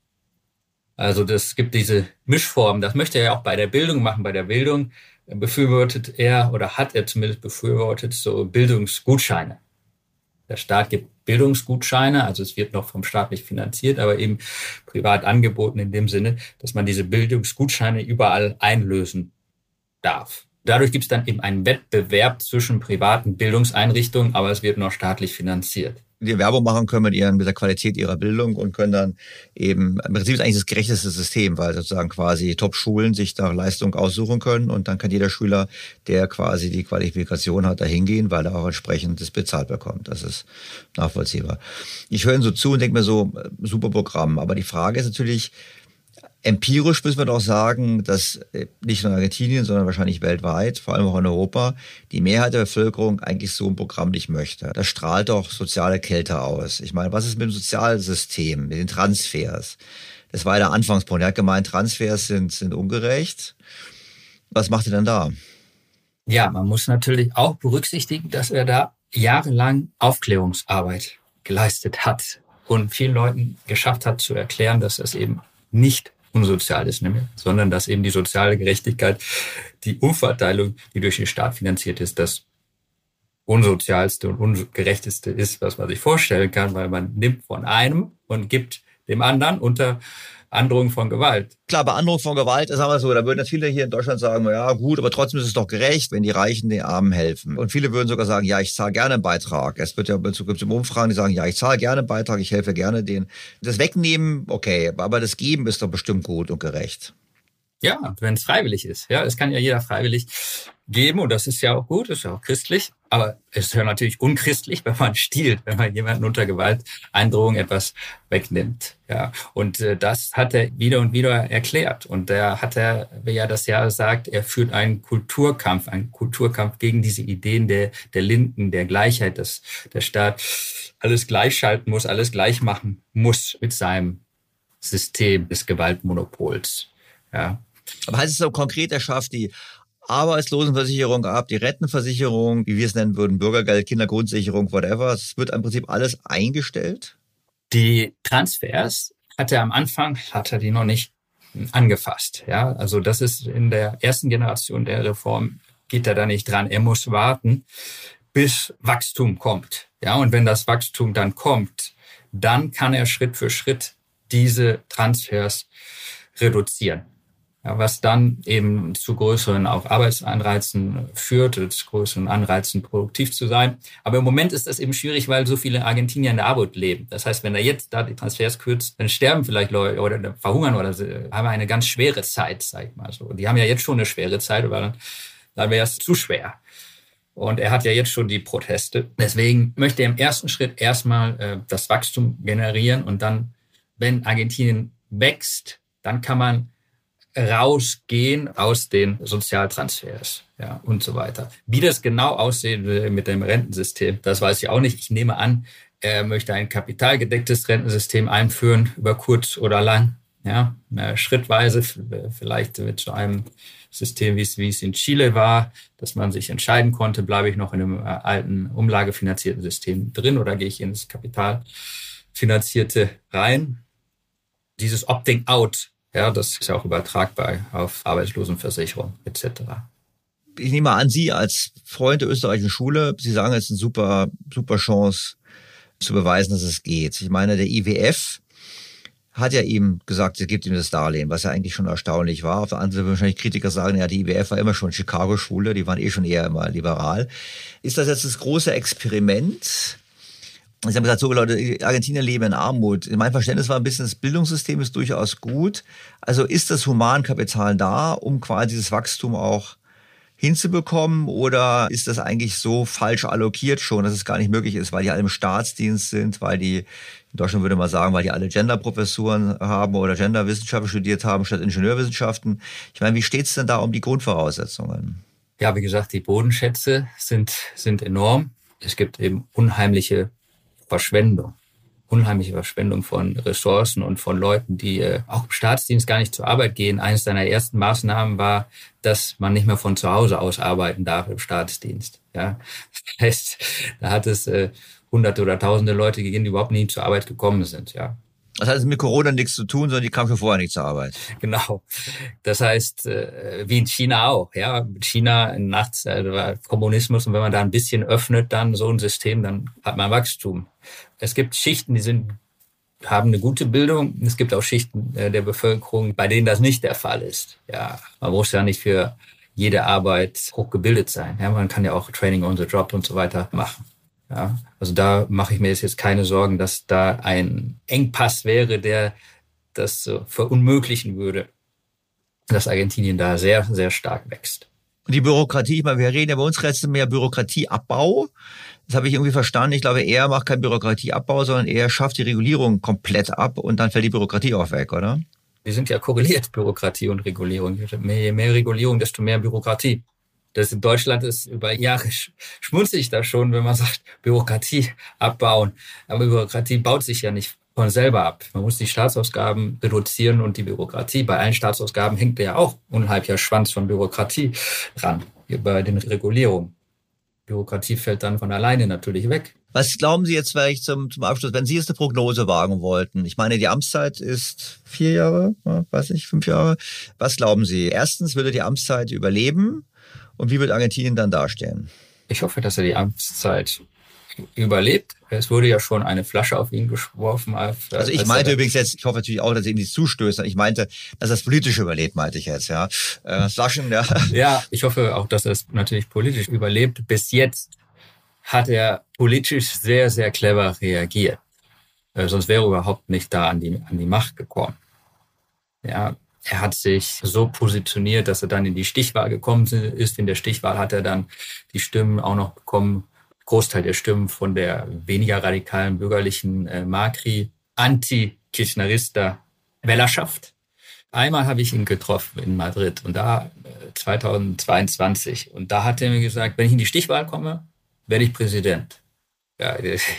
Also das gibt diese Mischform. Das möchte er ja auch bei der Bildung machen. Bei der Bildung befürwortet er oder hat er zumindest befürwortet so Bildungsgutscheine. Der Staat gibt Bildungsgutscheine, also es wird noch vom Staat nicht finanziert, aber eben privat angeboten in dem Sinne, dass man diese Bildungsgutscheine überall einlösen darf. Dadurch gibt es dann eben einen Wettbewerb zwischen privaten Bildungseinrichtungen, aber es wird noch staatlich finanziert. Die Werbung machen können mit der Qualität ihrer Bildung und können dann eben, im Prinzip ist eigentlich das gerechteste System, weil sozusagen quasi Top-Schulen sich da Leistung aussuchen können und dann kann jeder Schüler, der quasi die Qualifikation hat, da hingehen, weil er auch entsprechend das bezahlt bekommt. Das ist nachvollziehbar. Ich höre Ihnen so zu und denke mir so, super Programm. Aber die Frage ist natürlich, empirisch müssen wir doch sagen, dass nicht nur in Argentinien, sondern wahrscheinlich weltweit, vor allem auch in Europa, die Mehrheit der Bevölkerung eigentlich so ein Programm nicht möchte. Das strahlt doch soziale Kälte aus. Ich meine, was ist mit dem Sozialsystem, mit den Transfers? Das war ja der Anfangspunkt. Er hat gemeint, Transfers sind ungerecht. Was macht er denn da? Ja, man muss natürlich auch berücksichtigen, dass er da jahrelang Aufklärungsarbeit geleistet hat und vielen Leuten geschafft hat zu erklären, dass das eben nicht unsozial ist, sondern dass eben die soziale Gerechtigkeit, die Umverteilung, die durch den Staat finanziert ist, das unsozialste und ungerechteste ist, was man sich vorstellen kann, weil man nimmt von einem und gibt dem anderen unter Androhung von Gewalt. Klar, bei Androhung von Gewalt, sagen wir so, da würden jetzt viele hier in Deutschland sagen, ja gut, aber trotzdem ist es doch gerecht, wenn die Reichen den Armen helfen. Und viele würden sogar sagen, ja, ich zahle gerne einen Beitrag. Es wird ja gibt Umfragen, die sagen, ja, ich zahle gerne einen Beitrag, ich helfe gerne denen. Das Wegnehmen, okay, aber das Geben ist doch bestimmt gut und gerecht. Ja, wenn es freiwillig ist. Ja, es kann ja jeder freiwillig geben und das ist ja auch gut, das ist ja auch christlich. Aber es ist ja natürlich unchristlich, wenn man stiehlt, wenn man jemanden unter Gewalteindrohung etwas wegnimmt. Ja, und das hat er wieder und wieder erklärt. Und da hat er, wie er das ja sagt, er führt einen Kulturkampf gegen diese Ideen der Linken, der Gleichheit, dass der Staat alles gleichschalten muss, alles gleich machen muss mit seinem System des Gewaltmonopols. Ja. Aber heißt es so konkret, er schafft die Arbeitslosenversicherung ab, die Rentenversicherung, wie wir es nennen würden, Bürgergeld, Kindergrundsicherung, whatever. Es wird im Prinzip alles eingestellt? Die Transfers hat er die noch nicht angefasst. Ja, also das ist in der ersten Generation der Reform, geht er da nicht dran. Er muss warten, bis Wachstum kommt. Ja, und wenn das Wachstum dann kommt, dann kann er Schritt für Schritt diese Transfers reduzieren. Ja, was dann eben zu größeren auch Arbeitsanreizen führt, zu größeren Anreizen, produktiv zu sein. Aber im Moment ist das eben schwierig, weil so viele Argentinier in der Armut leben. Das heißt, wenn er jetzt da die Transfers kürzt, dann sterben vielleicht Leute oder verhungern oder haben eine ganz schwere Zeit, sag ich mal so. Die haben ja jetzt schon eine schwere Zeit, aber dann wäre es zu schwer. Und er hat ja jetzt schon die Proteste. Deswegen möchte er im ersten Schritt erstmal das Wachstum generieren und dann, wenn Argentinien wächst, dann kann man rausgehen aus den Sozialtransfers, ja, und so weiter. Wie das genau aussehen will mit dem Rentensystem, das weiß ich auch nicht. Ich nehme an, er möchte ein kapitalgedecktes Rentensystem einführen, über kurz oder lang, ja, schrittweise, vielleicht mit so einem System, wie es in Chile war, dass man sich entscheiden konnte, bleibe ich noch in einem alten umlagefinanzierten System drin oder gehe ich ins kapitalfinanzierte rein. Dieses Opting out, ja, das ist ja auch übertragbar auf Arbeitslosenversicherung etc. Ich nehme an, Sie als Freund der österreichischen Schule, Sie sagen, es ist eine super Chance zu beweisen, dass es geht. Ich meine, der IWF hat ja ihm gesagt, sie gibt ihm das Darlehen, was ja eigentlich schon erstaunlich war. Auf der anderen Seite wahrscheinlich Kritiker sagen, ja, die IWF war immer schon Chicago-Schule, die waren schon eher immer liberal. Ist das jetzt das große Experiment? Sie haben gesagt, so Leute, Argentinier leben in Armut. Mein Verständnis war ein bisschen, das Bildungssystem ist durchaus gut. Also ist das Humankapital da, um quasi dieses Wachstum auch hinzubekommen, oder ist das eigentlich so falsch allokiert schon, dass es gar nicht möglich ist, weil die alle im Staatsdienst sind, weil die, in Deutschland würde man sagen, weil die alle Genderprofessuren haben oder Genderwissenschaften studiert haben statt Ingenieurwissenschaften. Ich meine, wie steht es denn da um die Grundvoraussetzungen? Ja, wie gesagt, die Bodenschätze sind enorm. Es gibt eben unheimliche Verschwendung von Ressourcen und von Leuten, die auch im Staatsdienst gar nicht zur Arbeit gehen. Eines seiner ersten Maßnahmen war, dass man nicht mehr von zu Hause aus arbeiten darf im Staatsdienst. Ja, das heißt, da hat es Hunderte oder Tausende Leute gegeben, die überhaupt nie zur Arbeit gekommen sind. Ja. Das hat mit Corona nichts zu tun, sondern die kamen schon vorher nicht zur Arbeit. Genau. Das heißt, wie in China auch. Ja, China nachts war Kommunismus, und wenn man da ein bisschen öffnet, dann so ein System, dann hat man Wachstum. Es gibt Schichten, haben eine gute Bildung. Es gibt auch Schichten der Bevölkerung, bei denen das nicht der Fall ist. Ja, man muss ja nicht für jede Arbeit hochgebildet sein. Ja, man kann ja auch Training on the Job und so weiter machen. Ja, also da mache ich mir jetzt keine Sorgen, dass da ein Engpass wäre, der das verunmöglichen würde, dass Argentinien da sehr, sehr stark wächst. Und die Bürokratie, ich meine, wir reden ja bei uns jetzt mehr Bürokratieabbau. Das habe ich irgendwie verstanden. Ich glaube, er macht keinen Bürokratieabbau, sondern er schafft die Regulierung komplett ab und dann fällt die Bürokratie auch weg, oder? Die sind ja korreliert, Bürokratie und Regulierung. Je mehr Regulierung, desto mehr Bürokratie. Das in Deutschland ist über Jahre schmunzig da schon, wenn man sagt, Bürokratie abbauen. Aber Bürokratie baut sich ja nicht von selber ab. Man muss die Staatsausgaben reduzieren und die Bürokratie. Bei allen Staatsausgaben hängt ja auch unheimlicher Schwanz von Bürokratie dran, bei den Regulierungen. Bürokratie fällt dann von alleine natürlich weg. Was glauben Sie jetzt vielleicht zum Abschluss, wenn Sie jetzt eine Prognose wagen wollten? Ich meine, die Amtszeit ist 4 Jahre, 5 Jahre. Was glauben Sie? Erstens, würde die Amtszeit überleben? Und wie wird Argentinien dann dastehen? Ich hoffe, dass er die Amtszeit überlebt. Es wurde ja schon eine Flasche auf ihn geworfen. Also ich meinte übrigens jetzt, ich hoffe natürlich auch, dass er ihm nicht zustößt. Ich meinte, dass er das politisch überlebt, meinte ich jetzt. Ja, Flaschen, ja. Ja, ich hoffe auch, dass er es natürlich politisch überlebt. Bis jetzt hat er politisch sehr, sehr clever reagiert. Sonst wäre er überhaupt nicht da an die Macht gekommen. Ja. Er hat sich so positioniert, dass er dann in die Stichwahl gekommen ist. In der Stichwahl hat er dann die Stimmen auch noch bekommen, Großteil der Stimmen von der weniger radikalen bürgerlichen Macri, Anti-Kirchnerista Wählerschaft. Einmal habe ich ihn getroffen in Madrid und da 2022. Und da hat er mir gesagt, wenn ich in die Stichwahl komme, werde ich Präsident. Ja, ich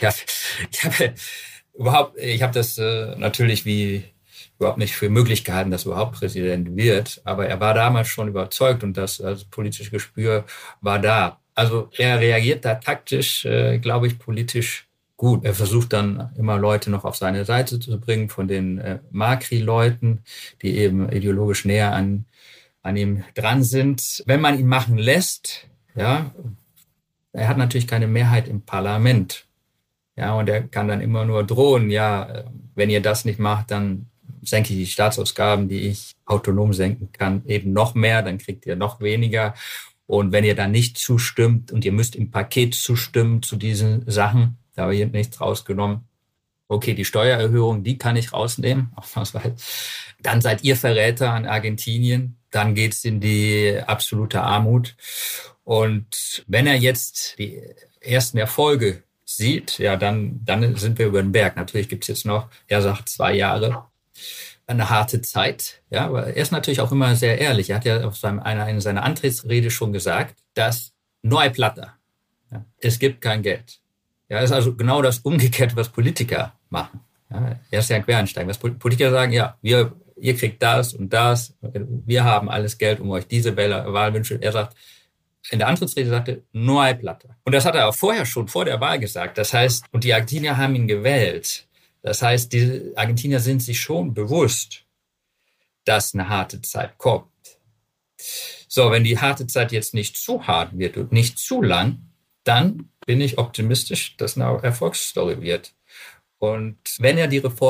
habe das natürlich überhaupt nicht für möglich gehalten, dass er überhaupt Präsident wird. Aber er war damals schon überzeugt und das politische Gespür war da. Also er reagiert da taktisch, glaube ich, politisch gut. Er versucht dann immer Leute noch auf seine Seite zu bringen von den Macri-Leuten, die eben ideologisch näher an ihm dran sind. Wenn man ihn machen lässt, ja, er hat natürlich keine Mehrheit im Parlament. Ja, und er kann dann immer nur drohen, ja, wenn ihr das nicht macht, dann senke ich die Staatsausgaben, die ich autonom senken kann, eben noch mehr, dann kriegt ihr noch weniger. Und wenn ihr dann nicht zustimmt und ihr müsst im Paket zustimmen zu diesen Sachen, da habe ich nichts rausgenommen. Okay, die Steuererhöhung, die kann ich rausnehmen. Dann seid ihr Verräter an Argentinien. Dann geht's in die absolute Armut. Und wenn er jetzt die ersten Erfolge sieht, ja, dann sind wir über den Berg. Natürlich gibt's jetzt noch, er sagt 2 Jahre. Eine harte Zeit, ja, aber er ist natürlich auch immer sehr ehrlich. Er hat ja in seiner Antrittsrede schon gesagt, dass no hay plata. Ja, es gibt kein Geld. Ja, das ist also genau das Umgekehrte, was Politiker machen. Ja, er ist ja ein Quereinsteiger. Was Politiker sagen, ja, ihr kriegt das und das, wir haben alles Geld, um euch diese Wahlwünsche. Er sagt, in der Antrittsrede sagte, no hay plata. Und das hat er auch vorher schon, vor der Wahl gesagt. Das heißt, und die Argentinier haben ihn gewählt. Das heißt, die Argentinier sind sich schon bewusst, dass eine harte Zeit kommt. So, wenn die harte Zeit jetzt nicht zu hart wird und nicht zu lang, dann bin ich optimistisch, dass eine Erfolgsstory wird. Und wenn er die Reform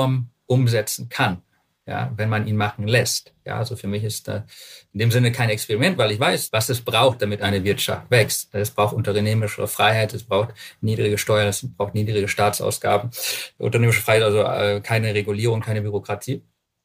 umsetzen kann, ja, wenn man ihn machen lässt. Ja, also für mich ist da in dem Sinne kein Experiment, weil ich weiß, was es braucht, damit eine Wirtschaft wächst. Es braucht unternehmerische Freiheit, es braucht niedrige Steuern, es braucht niedrige Staatsausgaben, unternehmerische Freiheit, also keine Regulierung, keine Bürokratie.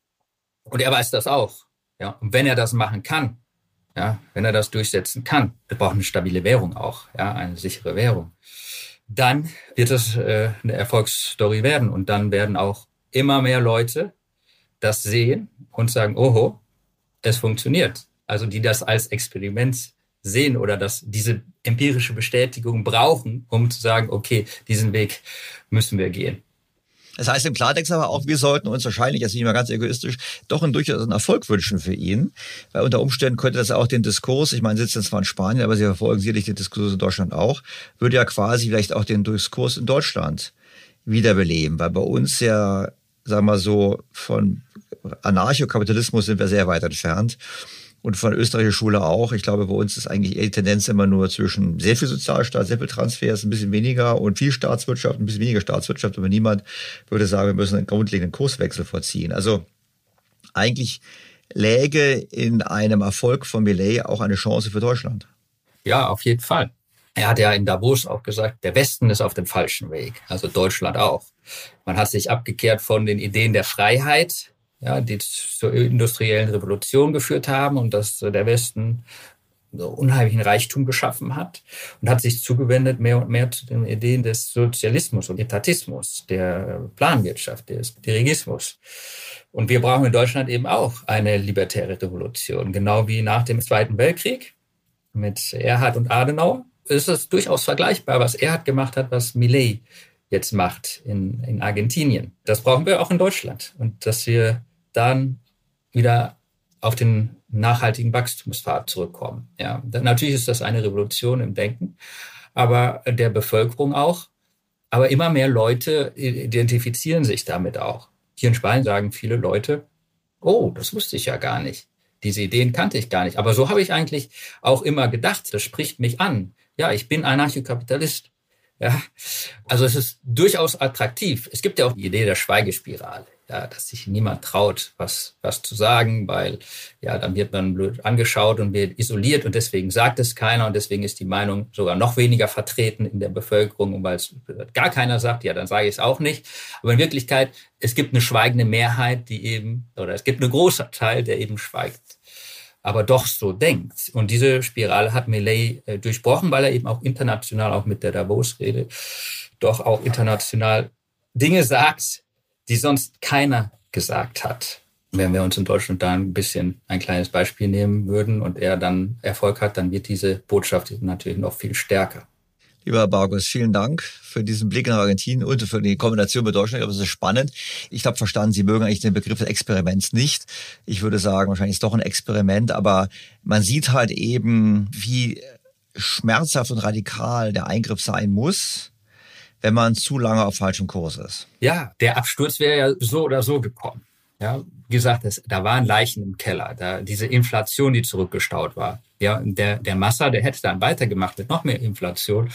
Und er weiß das auch. Ja, und wenn er das machen kann, ja, wenn er das durchsetzen kann, wir brauchen eine stabile Währung auch, ja, eine sichere Währung, dann wird es eine Erfolgsstory werden. Und dann werden auch immer mehr Leute das sehen und sagen, oho, es funktioniert. Also die das als Experiment sehen oder dass diese empirische Bestätigung brauchen, um zu sagen, okay, diesen Weg müssen wir gehen. Das heißt im Klartext aber auch, wir sollten uns wahrscheinlich, jetzt nicht mal ganz egoistisch, doch durchaus einen Erfolg wünschen für ihn. Weil unter Umständen könnte das auch den Diskurs, ich meine, Sie sitzen zwar in Spanien, aber Sie verfolgen sicherlich den Diskurs in Deutschland auch, würde ja quasi vielleicht auch den Diskurs in Deutschland wiederbeleben. Weil bei uns ja, sagen wir so, von Anarchokapitalismus sind wir sehr weit entfernt. Und von der österreichischen Schule auch. Ich glaube, bei uns ist eigentlich eher die Tendenz immer nur zwischen sehr viel Sozialstaat, sehr viel Transfers, ein bisschen weniger und viel Staatswirtschaft, ein bisschen weniger Staatswirtschaft. Aber niemand würde sagen, wir müssen einen grundlegenden Kurswechsel vollziehen. Also eigentlich läge in einem Erfolg von Milei auch eine Chance für Deutschland. Ja, auf jeden Fall. Er hat ja in Davos auch gesagt, der Westen ist auf dem falschen Weg, also Deutschland auch. Man hat sich abgekehrt von den Ideen der Freiheit, ja, die zur industriellen Revolution geführt haben und dass der Westen so unheimlichen Reichtum geschaffen hat und hat sich zugewendet mehr und mehr zu den Ideen des Sozialismus und Etatismus, der Planwirtschaft, des Dirigismus. Und wir brauchen in Deutschland eben auch eine libertäre Revolution, genau wie nach dem Zweiten Weltkrieg mit Erhard und Adenauer. Es ist durchaus vergleichbar, was Erhard gemacht hat, was Milei jetzt macht in Argentinien. Das brauchen wir auch in Deutschland. Und dass wir dann wieder auf den nachhaltigen Wachstumspfad zurückkommen. Ja, natürlich ist das eine Revolution im Denken, aber der Bevölkerung auch. Aber immer mehr Leute identifizieren sich damit auch. Hier in Spanien sagen viele Leute, oh, das wusste ich ja gar nicht. Diese Ideen kannte ich gar nicht. Aber so habe ich eigentlich auch immer gedacht. Das spricht mich an. Ja, ich bin Anarchokapitalist. Ja, also es ist durchaus attraktiv. Es gibt ja auch die Idee der Schweigespirale, ja, dass sich niemand traut, was zu sagen, weil ja, dann wird man blöd angeschaut und wird isoliert und deswegen sagt es keiner und deswegen ist die Meinung sogar noch weniger vertreten in der Bevölkerung und weil es gar keiner sagt, ja, dann sage ich es auch nicht. Aber in Wirklichkeit, es gibt eine schweigende Mehrheit, die eben, oder es gibt einen großen Teil, der eben schweigt, aber doch so denkt. Und diese Spirale hat Milei durchbrochen, weil er eben auch international, auch mit der Davos-Rede, doch auch international Dinge sagt, die sonst keiner gesagt hat. Wenn wir uns in Deutschland da ein kleines Beispiel nehmen würden und er dann Erfolg hat, dann wird diese Botschaft natürlich noch viel stärker. Lieber Herr Bargus, vielen Dank für diesen Blick nach Argentinien und für die Kombination mit Deutschland. Ich glaube, das ist spannend. Ich habe verstanden, Sie mögen eigentlich den Begriff des Experiments nicht. Ich würde sagen, wahrscheinlich ist es doch ein Experiment, aber man sieht halt eben, wie schmerzhaft und radikal der Eingriff sein muss, wenn man zu lange auf falschem Kurs ist. Ja, der Absturz wäre ja so oder so gekommen. Ja, wie gesagt, da waren Leichen im Keller, da diese Inflation, die zurückgestaut war. Ja, der Massa, der hätte dann weitergemacht mit noch mehr Inflation.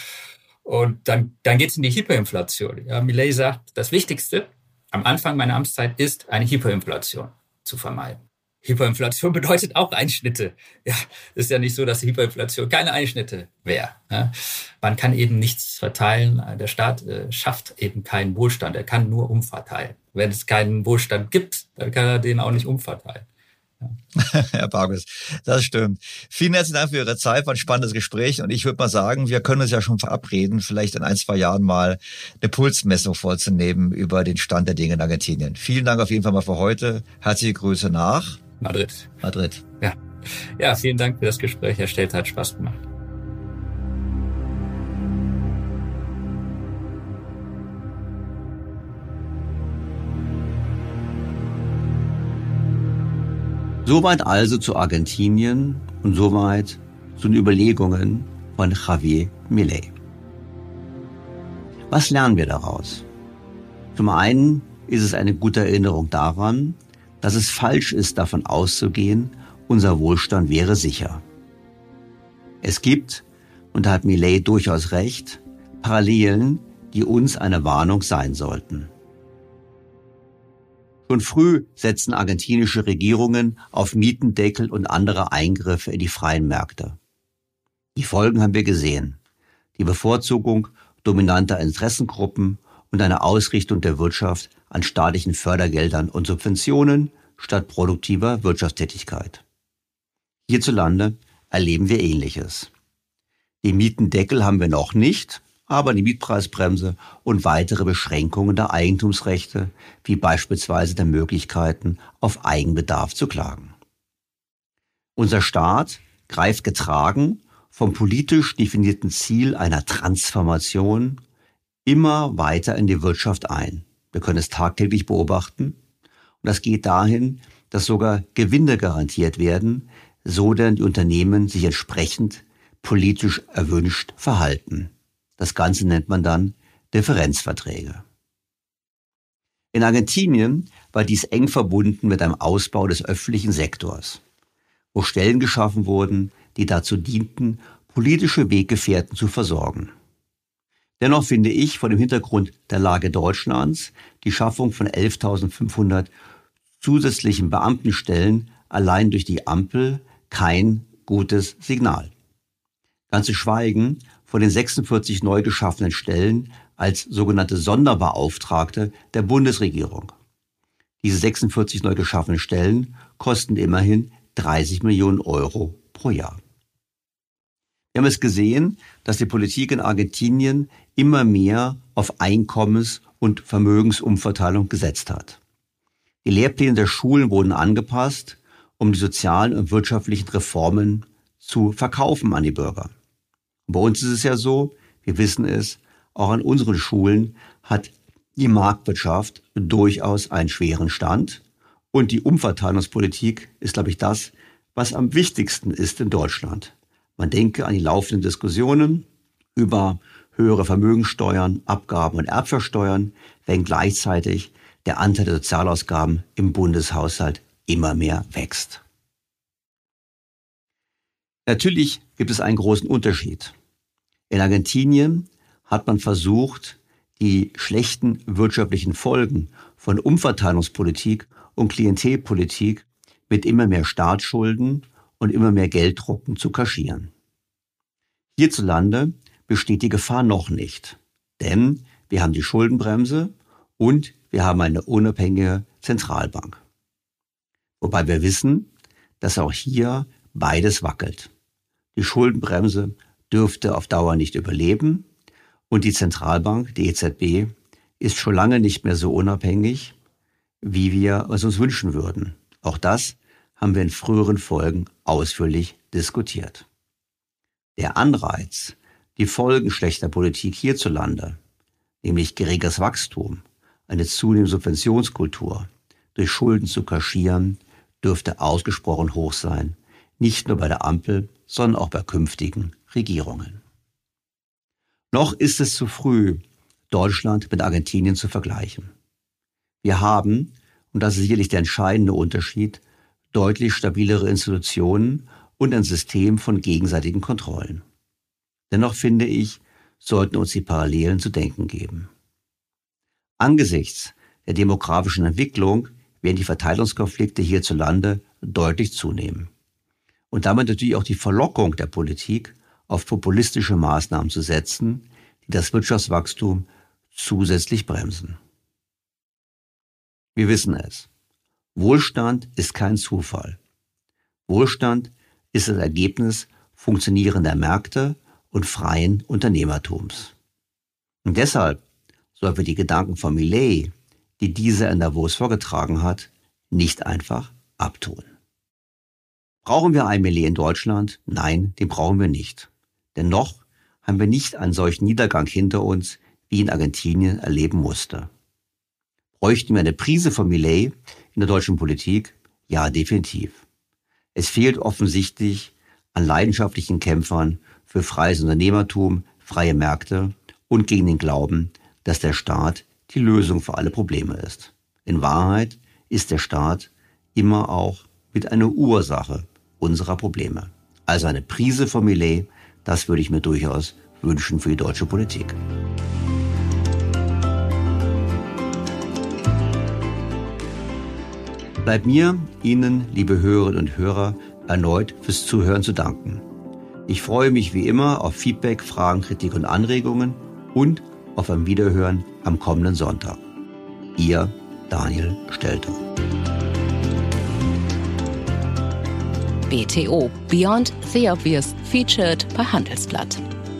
Und dann geht's in die Hyperinflation. Ja, Milei sagt, das Wichtigste am Anfang meiner Amtszeit ist, eine Hyperinflation zu vermeiden. Hyperinflation bedeutet auch Einschnitte. Ja, ist ja nicht so, dass Hyperinflation keine Einschnitte wäre. Ja, man kann eben nichts verteilen. Der Staat schafft eben keinen Wohlstand. Er kann nur umverteilen. Wenn es keinen Wohlstand gibt, dann kann er den auch nicht umverteilen. Ja. Herr Bargus, das stimmt. Vielen herzlichen Dank für Ihre Zeit, war ein spannendes Gespräch und ich würde mal sagen, wir können uns ja schon verabreden, vielleicht in 1-2 Jahren mal eine Pulsmessung vorzunehmen über den Stand der Dinge in Argentinien. Vielen Dank auf jeden Fall mal für heute. Herzliche Grüße nach Madrid. Ja, vielen Dank für das Gespräch, Herr Stelter, hat Spaß gemacht. Soweit also zu Argentinien und soweit zu den Überlegungen von Javier Milei. Was lernen wir daraus? Zum einen ist es eine gute Erinnerung daran, dass es falsch ist, davon auszugehen, unser Wohlstand wäre sicher. Es gibt, und da hat Milei durchaus recht, Parallelen, die uns eine Warnung sein sollten. Schon früh setzen argentinische Regierungen auf Mietendeckel und andere Eingriffe in die freien Märkte. Die Folgen haben wir gesehen. Die Bevorzugung dominanter Interessengruppen und eine Ausrichtung der Wirtschaft an staatlichen Fördergeldern und Subventionen statt produktiver Wirtschaftstätigkeit. Hierzulande erleben wir Ähnliches. Den Mietendeckel haben wir noch nicht, aber die Mietpreisbremse und weitere Beschränkungen der Eigentumsrechte, wie beispielsweise der Möglichkeiten, auf Eigenbedarf zu klagen. Unser Staat greift getragen vom politisch definierten Ziel einer Transformation immer weiter in die Wirtschaft ein. Wir können es tagtäglich beobachten. Und das geht dahin, dass sogar Gewinne garantiert werden, so denn die Unternehmen sich entsprechend politisch erwünscht verhalten. Das Ganze nennt man dann Differenzverträge. In Argentinien war dies eng verbunden mit einem Ausbau des öffentlichen Sektors, wo Stellen geschaffen wurden, die dazu dienten, politische Weggefährten zu versorgen. Dennoch finde ich vor dem Hintergrund der Lage Deutschlands die Schaffung von 11.500 zusätzlichen Beamtenstellen allein durch die Ampel kein gutes Signal. Ganz zu schweigen von den 46 neu geschaffenen Stellen als sogenannte Sonderbeauftragte der Bundesregierung. Diese 46 neu geschaffenen Stellen kosten immerhin 30 Millionen Euro pro Jahr. Wir haben es gesehen, dass die Politik in Argentinien immer mehr auf Einkommens- und Vermögensumverteilung gesetzt hat. Die Lehrpläne der Schulen wurden angepasst, um die sozialen und wirtschaftlichen Reformen zu verkaufen an die Bürger. Bei uns ist es ja so, wir wissen es, auch an unseren Schulen hat die Marktwirtschaft durchaus einen schweren Stand. Und die Umverteilungspolitik ist, glaube ich, das, was am wichtigsten ist in Deutschland. Man denke an die laufenden Diskussionen über höhere Vermögenssteuern, Abgaben und Erbschaftssteuern, wenn gleichzeitig der Anteil der Sozialausgaben im Bundeshaushalt immer mehr wächst. Natürlich gibt es einen großen Unterschied. In Argentinien hat man versucht, die schlechten wirtschaftlichen Folgen von Umverteilungspolitik und Klientelpolitik mit immer mehr Staatsschulden und immer mehr Gelddrucken zu kaschieren. Hierzulande besteht die Gefahr noch nicht, denn wir haben die Schuldenbremse und wir haben eine unabhängige Zentralbank. Wobei wir wissen, dass auch hier beides wackelt. Die Schuldenbremse dürfte auf Dauer nicht überleben und die Zentralbank, die EZB, ist schon lange nicht mehr so unabhängig, wie wir es uns wünschen würden. Auch das haben wir in früheren Folgen ausführlich diskutiert. Der Anreiz, die Folgen schlechter Politik hierzulande, nämlich geringeres Wachstum, eine zunehmende Subventionskultur, durch Schulden zu kaschieren, dürfte ausgesprochen hoch sein, nicht nur bei der Ampel, sondern auch bei künftigen Regierungen. Noch ist es zu früh, Deutschland mit Argentinien zu vergleichen. Wir haben, und das ist sicherlich der entscheidende Unterschied, deutlich stabilere Institutionen und ein System von gegenseitigen Kontrollen. Dennoch finde ich, sollten uns die Parallelen zu denken geben. Angesichts der demografischen Entwicklung werden die Verteilungskonflikte hierzulande deutlich zunehmen. Und damit natürlich auch die Verlockung der Politik, auf populistische Maßnahmen zu setzen, die das Wirtschaftswachstum zusätzlich bremsen. Wir wissen es. Wohlstand ist kein Zufall. Wohlstand ist das Ergebnis funktionierender Märkte und freien Unternehmertums. Und deshalb sollten wir die Gedanken von Milei, die dieser in Davos vorgetragen hat, nicht einfach abtun. Brauchen wir einen Milei in Deutschland? Nein, den brauchen wir nicht. Denn noch haben wir nicht einen solchen Niedergang hinter uns, wie in Argentinien erleben musste. Bräuchten wir eine Prise von Milei in der deutschen Politik? Ja, definitiv. Es fehlt offensichtlich an leidenschaftlichen Kämpfern für freies Unternehmertum, freie Märkte und gegen den Glauben, dass der Staat die Lösung für alle Probleme ist. In Wahrheit ist der Staat immer auch mit einer Ursache unserer Probleme. Also eine Prise von Milei, das würde ich mir durchaus wünschen für die deutsche Politik. Bleibt mir, Ihnen, liebe Hörerinnen und Hörer, erneut fürs Zuhören zu danken. Ich freue mich wie immer auf Feedback, Fragen, Kritik und Anregungen und auf ein Wiederhören am kommenden Sonntag. Ihr Daniel Stelter. BTO Beyond the Obvious featured bei Handelsblatt.